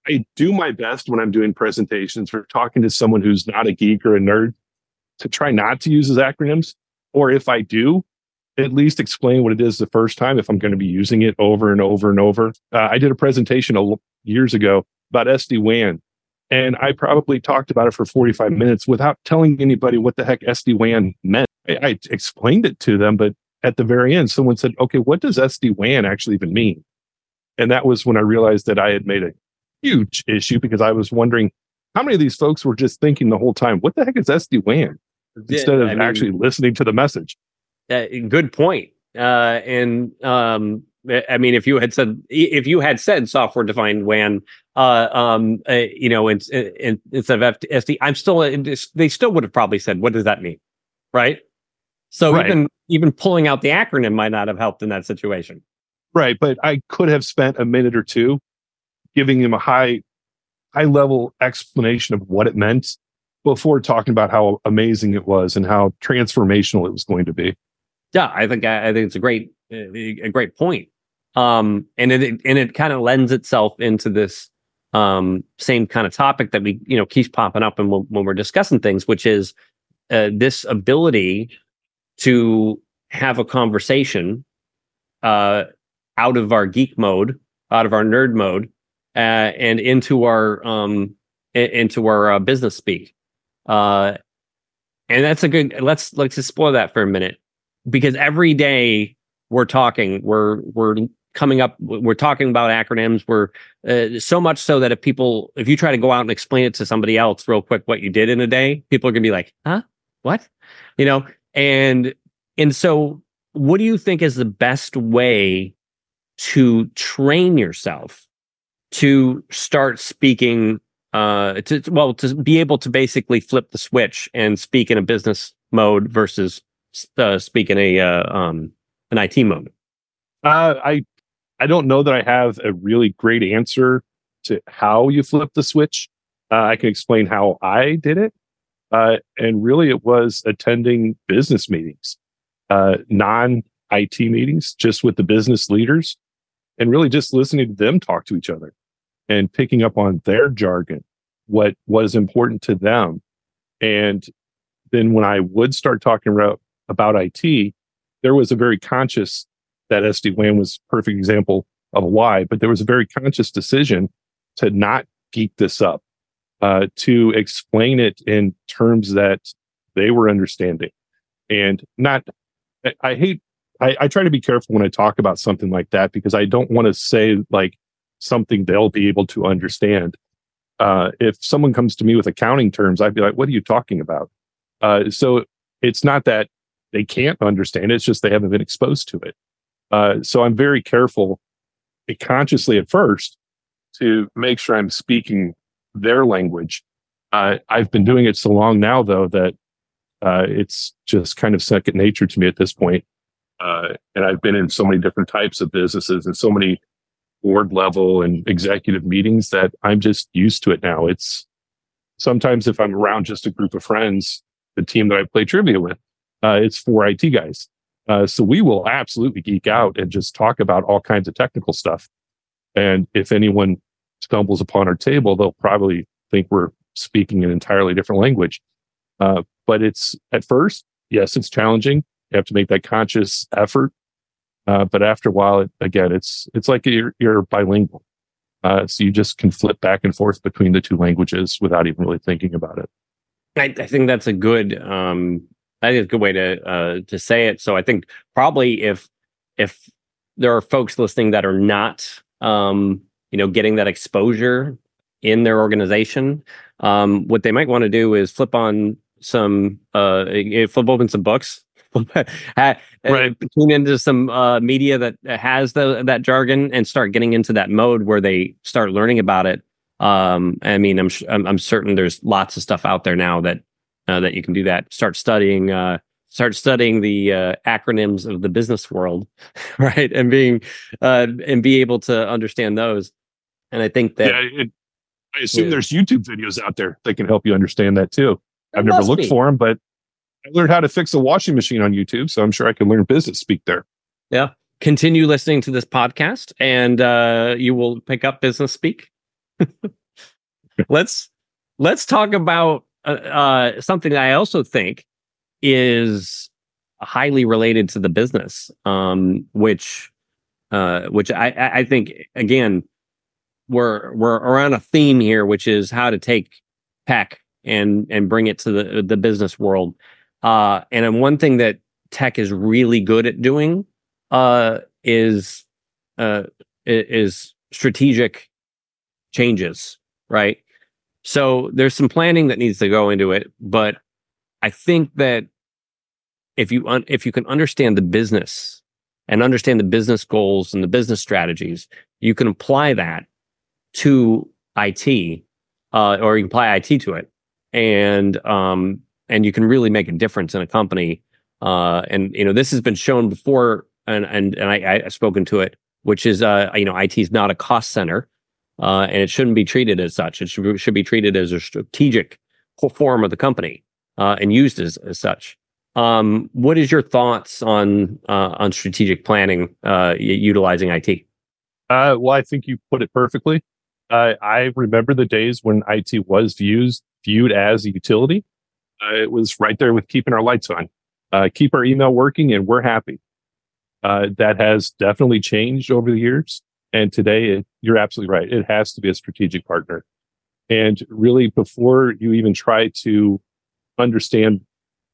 B: I do my best when I'm doing presentations or talking to someone who's not a geek or a nerd to try not to use those acronyms. Or if I do, at least explain what it is the first time if I'm going to be using it over and over and over. Uh, I did a presentation a, years ago about S D WAN, and I probably talked about it for forty-five minutes without telling anybody what the heck S D WAN meant. I, I explained it to them, but at the very end, someone said, okay, what does S D WAN actually even mean? And that was when I realized that I had made a huge issue, because I was wondering how many of these folks were just thinking the whole time, what the heck is S D WAN? Instead of I mean, actually listening to the message.
A: Uh, good point. Uh, and um, I mean, if you had said if you had said software defined W A N, uh, um, uh, you know, in, in, instead of S D, I'm still. They still would have probably said, "What does that mean?" Right. So right. even even pulling out the acronym might not have helped in that situation.
B: Right, but I could have spent a minute or two giving him a high high level explanation of what it meant before talking about how amazing it was and how transformational it was going to be.
A: Yeah, I think I think it's a great a great point. Um, and it and it kind of lends itself into this um, same kind of topic that we you know keeps popping up and when, when we're discussing things, which is uh, this ability to have a conversation uh, out of our geek mode, out of our nerd mode, uh, and into our um, into our uh, business speak. Uh, and that's a good, let's, let's explore that for a minute, because every day we're talking, we're, we're coming up, we're talking about acronyms. We're uh, so much so that if people, if you try to go out and explain it to somebody else real quick, what you did in a day, people are going to be like, huh, what, you know? And, and so what do you think is the best way to train yourself to start speaking Uh, to well, to be able to basically flip the switch and speak in a business mode versus uh, speak in a uh, um, an I T mode?
B: Uh, I I don't know that I have a really great answer to how you flip the switch. Uh, I can explain how I did it, uh, and really it was attending business meetings, uh, non I T meetings, just with the business leaders, and really just listening to them talk to each other and picking up on their jargon, what was important to them. And then when I would start talking about, about I T, there was a very conscious, that S D WAN was a perfect example of why, but there was a very conscious decision to not geek this up, uh, to explain it in terms that they were understanding. And not, I, I hate, I, I try to be careful when I talk about something like that, because I don't want to say like, something they'll be able to understand. Uh, if someone comes to me with accounting terms, I'd be like, what are you talking about? Uh, so it's not that they can't understand it, it's just they haven't been exposed to it. Uh, so I'm very careful, consciously at first, to make sure I'm speaking their language. Uh, I've been doing it so long now, though, that uh, it's just kind of second nature to me at this point. Uh, and I've been in so many different types of businesses and so many board level and executive meetings that I'm just used to it now. It's sometimes if I'm around just a group of friends, the team that I play trivia with, uh, it's four I T guys. Uh, so we will absolutely geek out and just talk about all kinds of technical stuff. And if anyone stumbles upon our table, they'll probably think we're speaking an entirely different language. Uh, but it's at first, yes, it's challenging. You have to make that conscious effort. Uh, but after a while, it, again, it's it's like you're, you're bilingual. Uh, so you just can flip back and forth between the two languages without even really thinking about it.
A: I, I think that's a good, um, I think it's a good way to uh, to say it. So I think probably if if there are folks listening that are not, um, you know, getting that exposure in their organization, um, what they might want to do is flip on some, uh, flip open some books. Right. Tune into some uh, media that has the that jargon and start getting into that mode where they start learning about it. Um, I mean, I'm, I'm I'm certain there's lots of stuff out there now that uh, that you can do that. Start studying, uh, start studying the uh, acronyms of the business world, right? And being uh, and be able to understand those. And I think that
B: yeah, it, I assume yeah. there's YouTube videos out there that can help you understand that too. I've
A: It
B: never looked
A: be.
B: for them, but I learned how to fix a washing machine on YouTube, so I'm sure I can learn business speak there.
A: Yeah. Continue listening to this podcast and uh, you will pick up business speak let's let's talk about uh, uh, something that I also think is highly related to the business, um, which uh, which I, I think again we're we're around a theme here, which is how to take tech and and bring it to the the business world. Uh, and then one thing that tech is really good at doing uh, is uh, is strategic changes, right? So there's some planning that needs to go into it, but I think that if you un- if you can understand the business and understand the business goals and the business strategies, you can apply that to I T, uh, or you can apply I T to it, and um, and you can really make a difference in a company. Uh, and you know this has been shown before, and and and I, I've spoken to it, which is uh, you know I T is not a cost center, uh, and it shouldn't be treated as such. It should should be treated as a strategic form of the company, uh, and used as as such. Um, what is your thoughts on uh, on strategic planning uh, utilizing I T?
B: Uh, well, I think you put it perfectly. Uh, I remember the days when I T was viewed viewed as a utility. Uh, it was right there with keeping our lights on, uh, keep our email working, and we're happy. Uh, that has definitely changed over the years. And today, it, you're absolutely right. It has to be a strategic partner. And really, before you even try to understand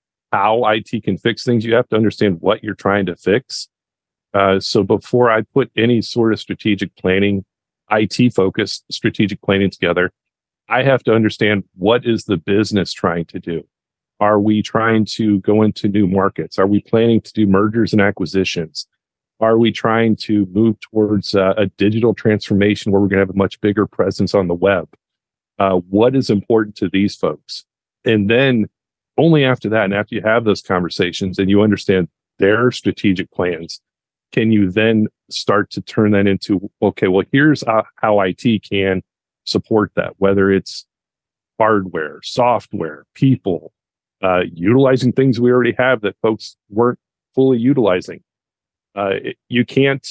B: how I T can fix things, you have to understand what you're trying to fix. Uh, so before I put any sort of strategic planning, I T focused strategic planning together, I have to understand what is the business trying to do. Are we trying to go into new markets? Are we planning to do mergers and acquisitions? Are we trying to move towards uh, a digital transformation where we're going to have a much bigger presence on the web? Uh, what is important to these folks? And then only after that, and after you have those conversations and you understand their strategic plans, can you then start to turn that into, okay, well, here's uh, how I T can support that, whether it's hardware, software, people, uh, utilizing things we already have that folks weren't fully utilizing. Uh, it, you can't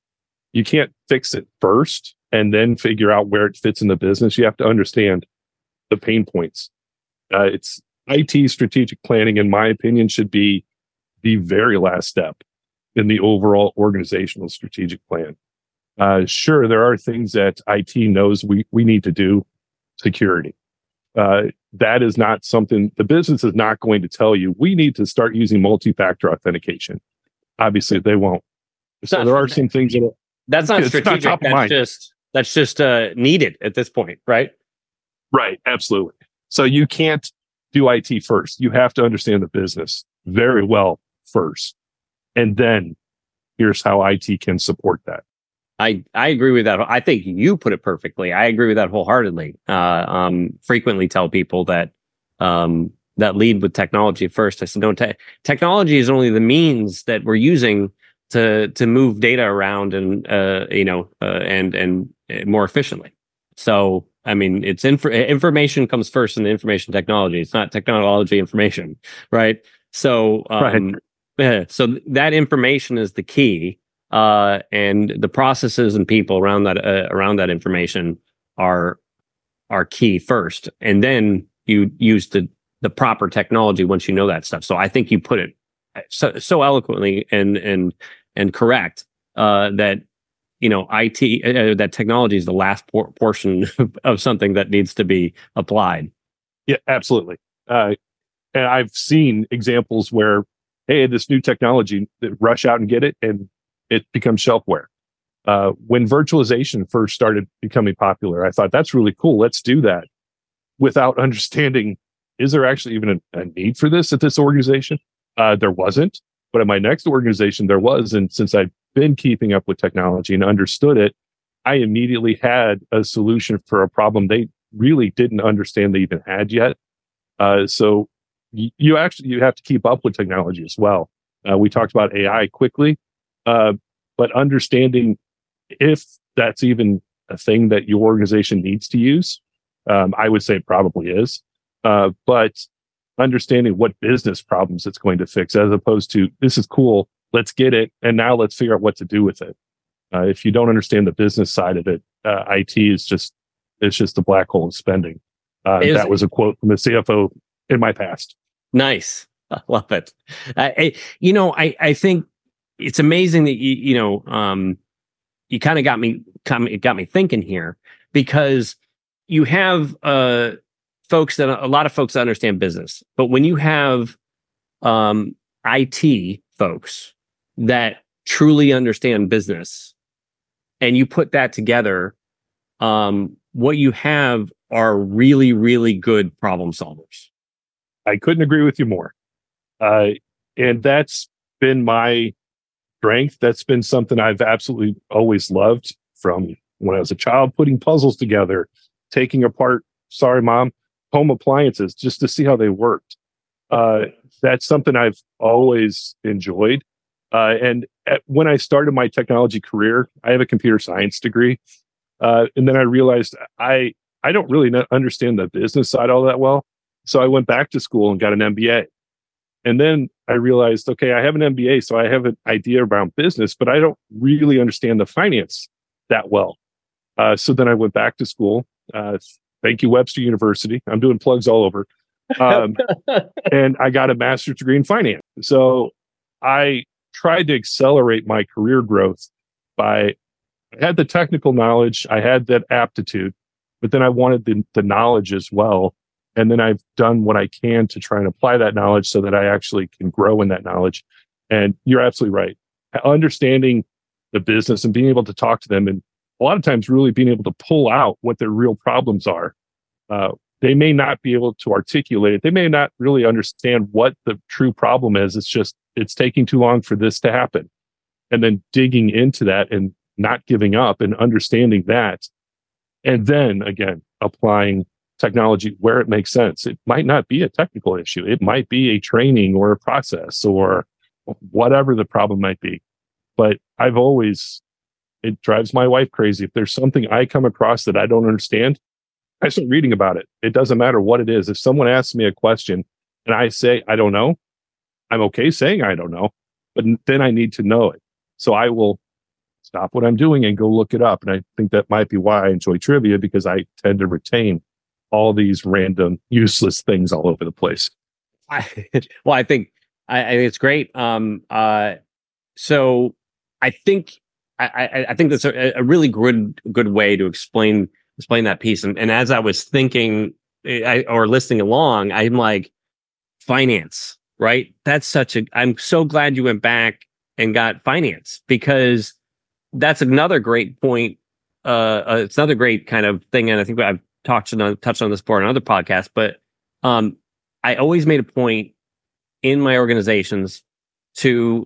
B: you can't fix it first and then figure out where it fits in the business. You have to understand the pain points. Uh, it's I T strategic planning, in my opinion, should be the very last step in the overall organizational strategic plan. Uh, sure, there are things that I T knows we, we need to do. Security. Uh, that is not something the business is not going to tell you. We need to start using multi-factor authentication. Obviously, they won't. So
A: not,
B: there are some things that are,
A: that's not
B: it's
A: strategic.
B: not top of
A: that's
B: mind.
A: just that's just uh, needed at this point, right?
B: Right, absolutely. So you can't do I T first. You have to understand the business very well first. And then here's how I T can support that.
A: I, I agree with that. I think you put it perfectly. I agree with that wholeheartedly. Uh, um, frequently tell people that um, that lead with technology first. I said, no, te- technology is only the means that we're using to to move data around and uh, you know uh, and and more efficiently. So I mean, it's inf- information comes first in the information technology. It's not technology information, right? So um,
B: Right.
A: yeah, so that information is the key. Uh, and the processes and people around that uh, around that information are are key first, and then you use the the proper technology once you know that stuff. So I think you put it so so eloquently and and and correct uh, that you know I T uh, that technology is the last por- portion of something that needs to be applied.
B: Yeah, absolutely. Uh, and I've seen examples where, hey, this new technology, rush out and get it, and it becomes shelfware. Uh, when virtualization first started becoming popular, I thought that's really cool. Let's do that without understanding, is there actually even a, a need for this at this organization? Uh, there wasn't, but at my next organization, there was. And since I've been keeping up with technology and understood it, I immediately had a solution for a problem they really didn't understand they even had yet. Uh, so y- you actually, you have to keep up with technology as well. Uh, we talked about A I quickly. Uh, but understanding if that's even a thing that your organization needs to use, um, I would say it probably is. Uh, but understanding what business problems it's going to fix, as opposed to this is cool, let's get it, and now let's figure out what to do with it. Uh, if you don't understand the business side of it, uh, I T is just It's just a black hole of spending. Uh,
A: Is-
B: that was a quote from the C F O in my past.
A: Nice. I love it. I, I, you know, I, I think it's amazing that you, you know, um, you kind of got me, it got me thinking here, because you have uh, folks that a lot of folks that understand business, but when you have um, I T folks that truly understand business, and you put that together, um, what you have are really, really good problem solvers.
B: I couldn't agree with you more. Uh, and that's been my strength. That's been something I've absolutely always loved from when I was a child, putting puzzles together, taking apart, sorry, mom, home appliances just to see how they worked. Uh, that's something I've always enjoyed. Uh, and at, when I started my technology career, I have a computer science degree. Uh, and then I realized I, I don't really know, understand the business side all that well. So I went back to school and got an M B A. And then I realized, okay, I have an M B A, so I have an idea around business, but I don't really understand the finance that well. Uh, so then I went back to school. Uh, thank you, Webster University. I'm doing plugs all over. Um, and I got a master's degree in finance. So I tried to accelerate my career growth by, I had the technical knowledge, I had that aptitude, but then I wanted the, the knowledge as well. And then I've done what I can to try and apply that knowledge so that I actually can grow in that knowledge. And you're absolutely right. Understanding the business and being able to talk to them, and a lot of times really being able to pull out what their real problems are. Uh, they may not be able to articulate it. They may not really understand what the true problem is. It's just, it's taking too long for this to happen. And then digging into that and not giving up and understanding that. And then again, applying technology where it makes sense. It might not be a technical issue. It might be a training or a process or whatever the problem might be. But I've always, it drives my wife crazy. If there's something I come across that I don't understand, I start reading about it. It doesn't matter what it is. If someone asks me a question and I say, I don't know, I'm okay saying I don't know, but then I need to know it. So I will stop what I'm doing and go look it up. And I think that might be why I enjoy trivia, because I tend to retain all these random, useless things all over the place.
A: I, well, I think I, I think it's great. Um, uh, so I think I, I, I think that's a, a really good good way to explain explain that piece. And, and as I was thinking I, or listening along, I'm like, finance, right? That's such a. I'm so glad you went back and got finance, because that's another great point. Uh, uh, it's another great kind of thing, and I think I've talked on touched on this before in another podcast. But um, I always made a point in my organizations to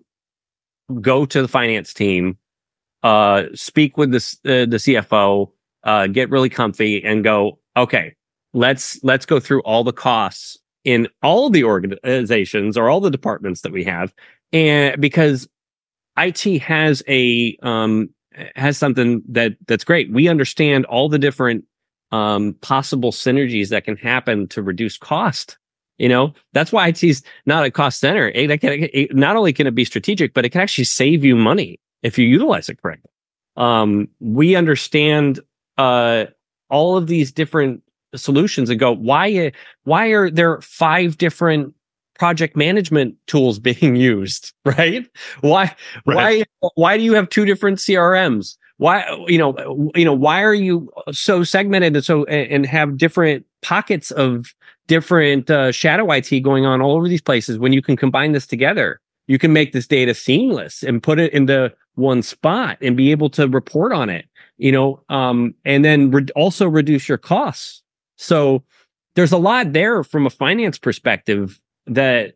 A: go to the finance team, uh, speak with the uh, the C F O, uh, get really comfy, and go, okay, let's let's go through all the costs in all the organizations or all the departments that we have, and because I T has a um, has something that that's great. We understand all the different um, possible synergies that can happen to reduce cost. You know, that's why I T's not a cost center. It, it, it, not only can it be strategic, but it can actually save you money if you utilize it correctly. Um, we understand uh, all of these different solutions and go, why, why are there five different project management tools being used? Right? Why, right. why, why do you have two different C R Ms? Why, you know, you know, why are you so segmented and so and have different pockets of different uh, shadow I T going on all over these places when you can combine this together? You can make this data seamless and put it into one spot and be able to report on it, you know, um, and then re- also reduce your costs. So there's a lot there from a finance perspective that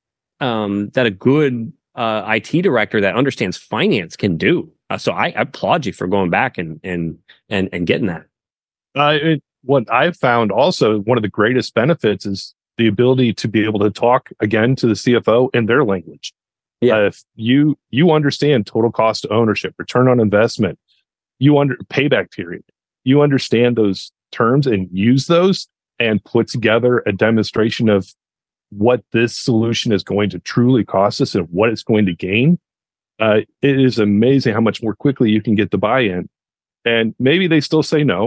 A: um, that a good uh, I T director that understands finance can do. Uh, so I, I applaud you for going back and and and and getting that.
B: Uh, it, what I've found also, one of the greatest benefits is the ability to be able to talk again to the C F O in their language. Yeah. Uh, if you you understand total cost of ownership, return on investment, you under payback period, you understand those terms and use those and put together a demonstration of what this solution is going to truly cost us and what it's going to gain. Uh, it is amazing how much more quickly you can get the buy-in. And maybe they still say no,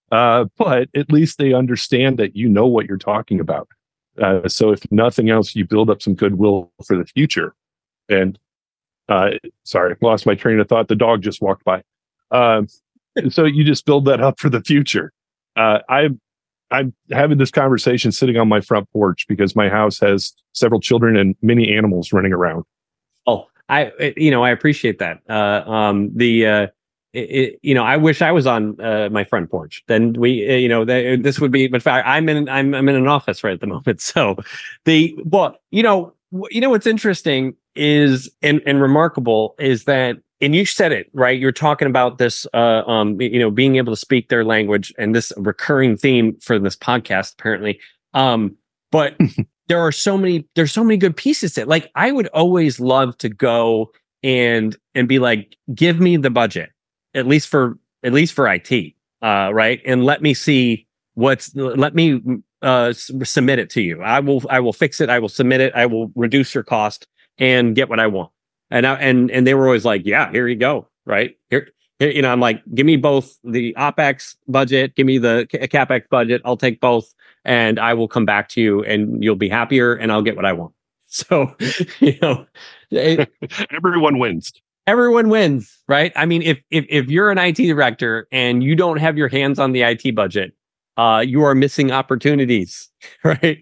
B: Uh, but at least they understand that you know what you're talking about. Uh, so if nothing else, you build up some goodwill for the future. And uh, sorry, lost my train of thought. The dog just walked by. Um, so you just build that up for the future. Uh, I'm I'm having this conversation sitting on my front porch because my house has several children and many animals running around.
A: Oh, I you know I appreciate that. Uh, um, the uh, it, it, you know I wish I was on uh, my front porch. Then we uh, you know th- this would be. But I'm in I'm I'm in an office right at the moment. So the well you know you know what's interesting is and and remarkable is that. And you said it, right? You're talking about this, uh, um, you know, being able to speak their language and this recurring theme for this podcast, apparently. Um, but there are so many, there's so many good pieces to it. Like, I would always love to go and, and be like, give me the budget, at least for, at least for I T, uh, right? And let me see what's, let me, uh, s- submit it to you. I will, I will fix it. I will submit it. I will reduce your cost and get what I want. And I, and and they were always like, yeah, here you go, right? Here, here, you know, I'm like, give me both the OpEx budget, give me the CapEx budget. I'll take both, and I will come back to you, and you'll be happier, and I'll get what I want. So, you know, it,
B: everyone wins.
A: Everyone wins, right? I mean, if if if you're an I T director and you don't have your hands on the I T budget, uh, you are missing opportunities, right?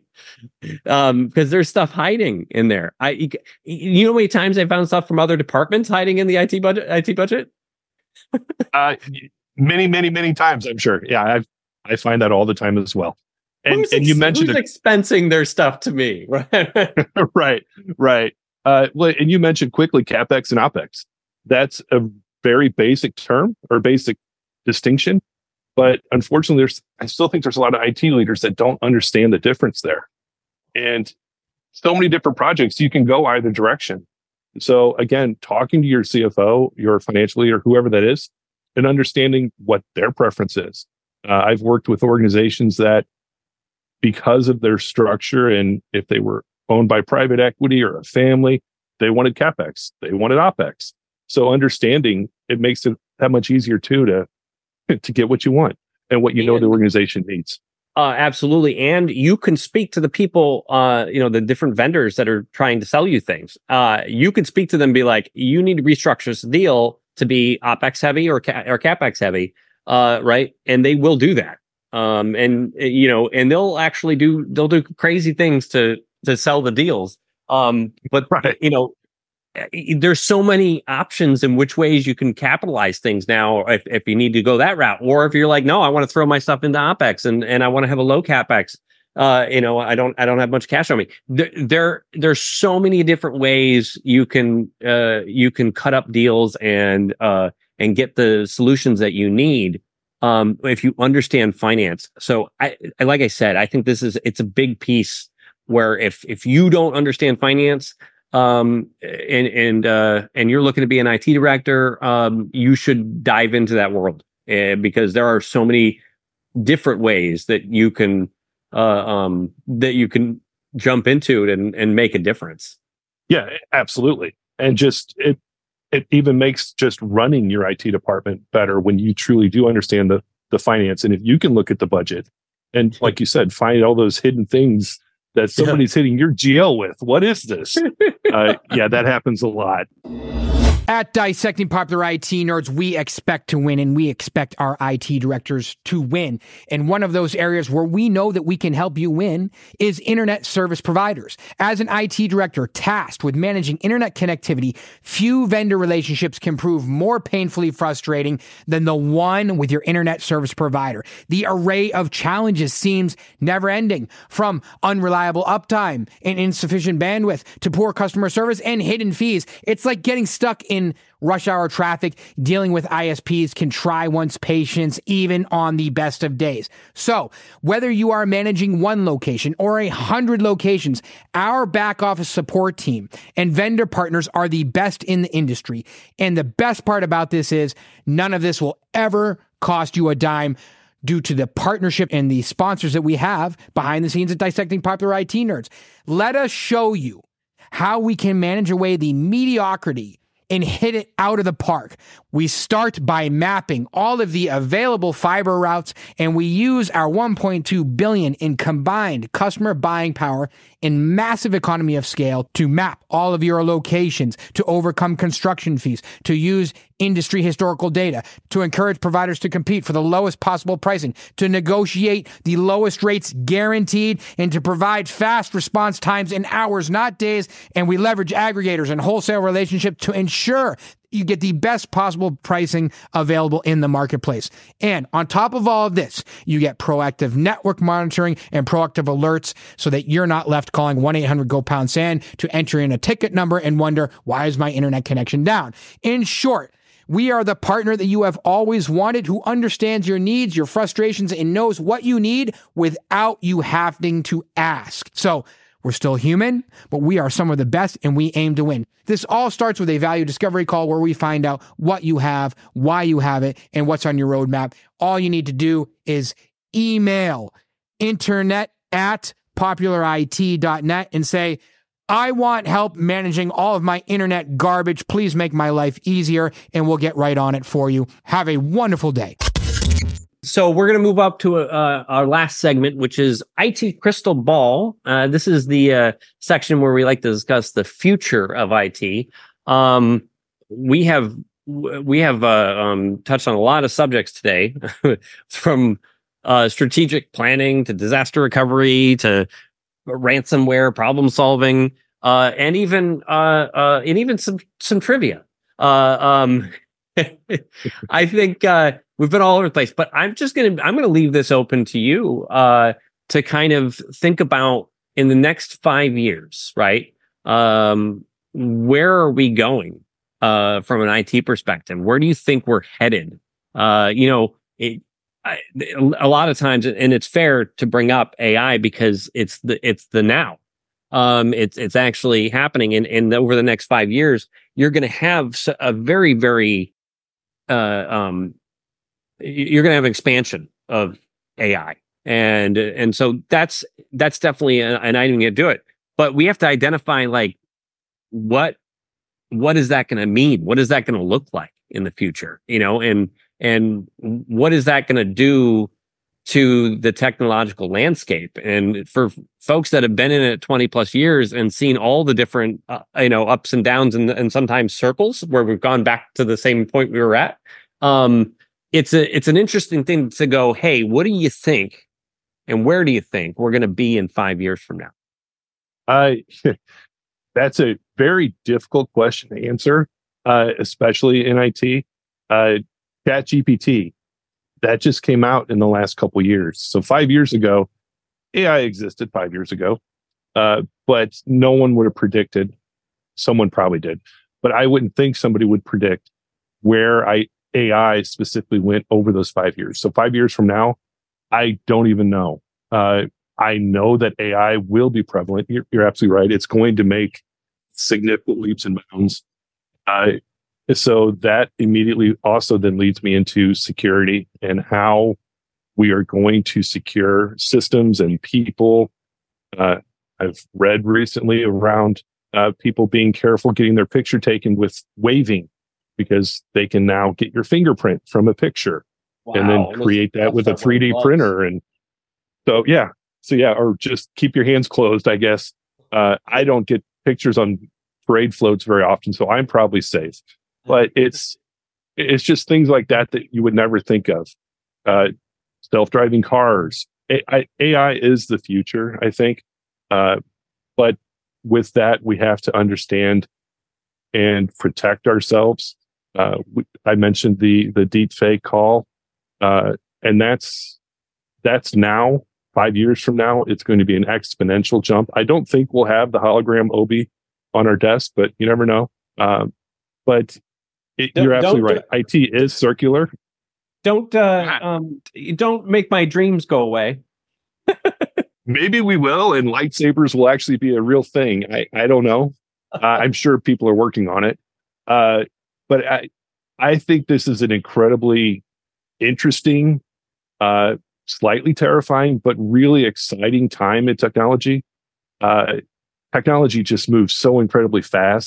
A: Um, because there's stuff hiding in there. I, you, you know, how many times I found stuff from other departments hiding in the I T budget. I T budget.
B: uh, many, many, many times. I'm sure. Yeah, I I find that all the time as well. And
A: who's
B: and
A: ex-
B: you mentioned
A: who's
B: it,
A: expensing their stuff to me, right?
B: right, right. Uh, well, and you mentioned quickly CapEx and OpEx. That's a very basic term or basic distinction. But unfortunately, there's I still think there's a lot of I T leaders that don't understand the difference there. And so many different projects, you can go either direction. So again, talking to your C F O, your financial leader, whoever that is, and understanding what their preference is. Uh, I've worked with organizations that, because of their structure, and if they were owned by private equity or a family, they wanted CapEx, they wanted OpEx. So understanding it makes it that much easier too to to get what you want and what you know the organization needs.
A: Uh, absolutely. And you can speak to the people, uh, you know, the different vendors that are trying to sell you things. Uh, you can speak to them and be like, you need to restructure this deal to be OpEx heavy or, ca- or CapEx heavy, uh, right? And they will do that. Um, and, you know, and they'll actually do, they'll do crazy things to, to sell the deals. Um, but, right. you know, there's so many options in which ways you can capitalize things now if, if you need to go that route, or if you're like, no, I want to throw my stuff into OpEx and, and I want to have a low CapEx. Uh, you know, I don't, I don't have much cash on me. There, there, there's so many different ways you can, uh, you can cut up deals and, uh, and get the solutions that you need. Um, if you understand finance. So I, like I said, I think this is, it's a big piece where if, if you don't understand finance, um, and, and, uh, and you're looking to be an I T director, um, you should dive into that world, uh, because there are so many different ways that you can, uh, um, that you can jump into it and, and make a difference.
B: Yeah, absolutely. And just, it, it even makes just running your I T department better when you truly do understand the, the finance. And if you can look at the budget and, like you said, find all those hidden things that somebody's yeah. hitting your G L with. What is this? uh, yeah, that happens a lot.
C: At Dissecting Popular I T Nerds, we expect to win, and we expect our I T directors to win. And one of those areas where we know that we can help you win is internet service providers. As an I T director tasked with managing internet connectivity, few vendor relationships can prove more painfully frustrating than the one with your internet service provider. The array of challenges seems never-ending, from unreliable uptime and insufficient bandwidth to poor customer service and hidden fees. It's like getting stuck in In rush hour traffic. Dealing with I S Ps can try one's patience even on the best of days. So whether you are managing one location or a hundred locations, our back office support team and vendor partners are the best in the industry. And the best part about this is none of this will ever cost you a dime, due to the partnership and the sponsors that we have behind the scenes at Dissecting Popular I T Nerds. Let us show you how we can manage away the mediocrity and hit it out of the park. We start by mapping all of the available fiber routes, and we use our one point two billion in combined customer buying power and massive economy of scale to map all of your locations, to overcome construction fees, to use industry historical data, to encourage providers to compete for the lowest possible pricing, to negotiate the lowest rates guaranteed, and to provide fast response times in hours, not days. And we leverage aggregators and wholesale relationships to ensure you get the best possible pricing available in the marketplace. And on top of all of this, you get proactive network monitoring and proactive alerts so that you're not left calling one eight hundred go pound sand to enter in a ticket number and wonder, why is my internet connection down? In short, we are the partner that you have always wanted, who understands your needs, your frustrations, and knows what you need without you having to ask. So we're still human, but we are some of the best, and we aim to win. This all starts with a value discovery call where we find out what you have, why you have it, and what's on your roadmap. All you need to do is email internet at popular I T dot net and say, I want help managing all of my internet garbage. Please make my life easier, and we'll get right on it for you. Have a wonderful day.
A: So we're going to move up to uh, our last segment, which is I T Crystal Ball. Uh, this is the uh, section where we like to discuss the future of I T. Um, we have we have uh, um, touched on a lot of subjects today, from uh, strategic planning to disaster recovery to ransomware problem solving, uh, and even uh, uh, and even some some trivia. Uh, um, I think. Uh, We've been all over the place, but I'm just going to, I'm going to leave this open to you uh, to kind of think about in the next five years, right? Um, where are we going uh, from an I T perspective? Where do you think we're headed? Uh, you know, it, I, a lot of times, and it's fair to bring up A I because it's the, it's the now. Um, it's, it's actually happening. And, and over the next five years, you're going to have a very, very, uh, um, you're going to have an expansion of A I. And, and so that's, that's definitely an, an item to do it. But we have to identify, like, what, what is that going to mean? What is that going to look like in the future? You know, and, and what is that going to do to the technological landscape? And for folks that have been in it twenty plus years and seen all the different, uh, you know, ups and downs and, and sometimes circles where we've gone back to the same point we were at, um, It's a it's an interesting thing to go, hey, what do you think, and where do you think we're going to be in five years from now?
B: I that's a very difficult question to answer, uh, especially in I T. Uh, ChatGPT, that just came out in the last couple of years. So five years ago, A I existed five years ago, uh, but no one would have predicted. Someone probably did, but I wouldn't think somebody would predict where I. A I specifically went over those five years. So five years from now, I don't even know. Uh, I know that A I will be prevalent. You're, you're absolutely right. It's going to make significant leaps and bounds. Uh, so that immediately also then leads me into security and how we are going to secure systems and people. Uh, I've read recently around uh, people being careful getting their picture taken with waving, because they can now get your fingerprint from a picture. Wow. And then create that with a three D printer. And so, yeah. So, yeah, or just keep your hands closed, I guess. Uh, I don't get pictures on parade floats very often, so I'm probably safe. But it's it's just things like that that you would never think of. Uh, self-driving cars. A I, A I is the future, I think. Uh, but with that, we have to understand and protect ourselves. Uh, we, I mentioned the the deep fake call, uh, and that's that's now. Five years from now, it's going to be an exponential jump. I don't think we'll have the hologram Obi on our desk, but you never know. Um, but it, you're absolutely right. I T is circular.
A: Don't uh, um, don't make my dreams go away.
B: Maybe we will, and lightsabers will actually be a real thing. I I don't know. Uh, I'm sure people are working on it. Uh, But I, I think this is an incredibly interesting, uh, slightly terrifying, but really exciting time in technology. Uh, technology just moves so incredibly fast.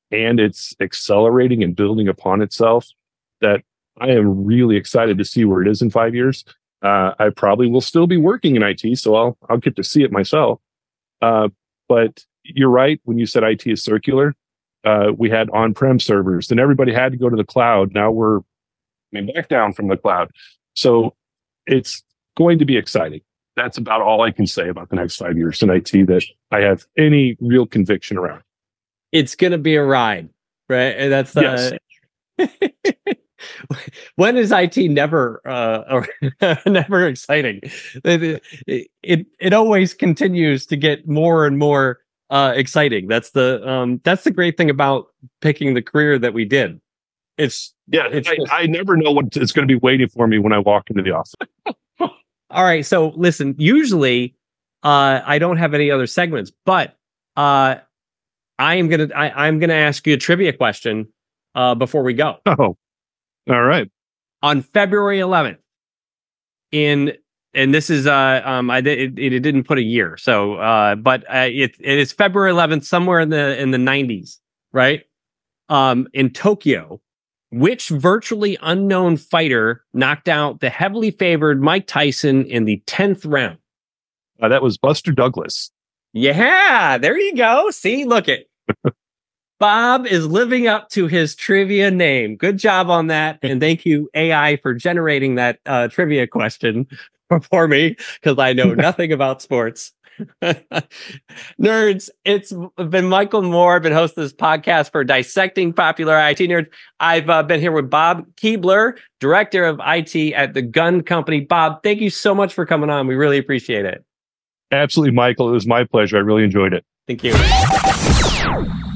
B: and it's accelerating and building upon itself, that I am really excited to see where it is in five years. Uh, I probably will still be working in I T, so I'll I'll get to see it myself. Uh, but you're right when you said I T is circular. Uh, we had on-prem servers, then everybody had to go to the cloud. Now we're I mean, back down from the cloud. So it's going to be exciting. That's about all I can say about the next five years in I T that I have any real conviction around.
A: It's going to be a ride, right? And that's uh, yes. When is I T never uh, never exciting? It, it it always continues to get more and more uh, exciting. That's the um, that's the great thing about picking the career that we did. It's
B: yeah.
A: It's
B: I,
A: just,
B: I never know what is going to be waiting for me when I walk into the office.
A: All right. So listen. Usually, uh, I don't have any other segments, but uh, I am gonna I, I'm gonna ask you a trivia question uh, before we go.
B: Oh. All right.
A: On February eleventh, in and this is uh um I did it, it didn't put a year, so uh but uh, it it is February eleventh, somewhere in the in the nineties, right? Um, in Tokyo, which virtually unknown fighter knocked out the heavily favored Mike Tyson in the tenth round?
B: Uh, that was Buster Douglas.
A: Yeah, there you go. See, look it. Bob is living up to his trivia name. Good job on that. And thank you, A I, for generating that uh, trivia question for me, because I know nothing about sports. Nerds, it's been Michael Moore. I've been hosting this podcast for Dissecting Popular I T Nerds. I've uh, been here with Bob Keebler, Director of I T at the Gun Company. Bob, thank you so much for coming on. We really appreciate it.
B: Absolutely, Michael. It was my pleasure. I really enjoyed it.
A: Thank you.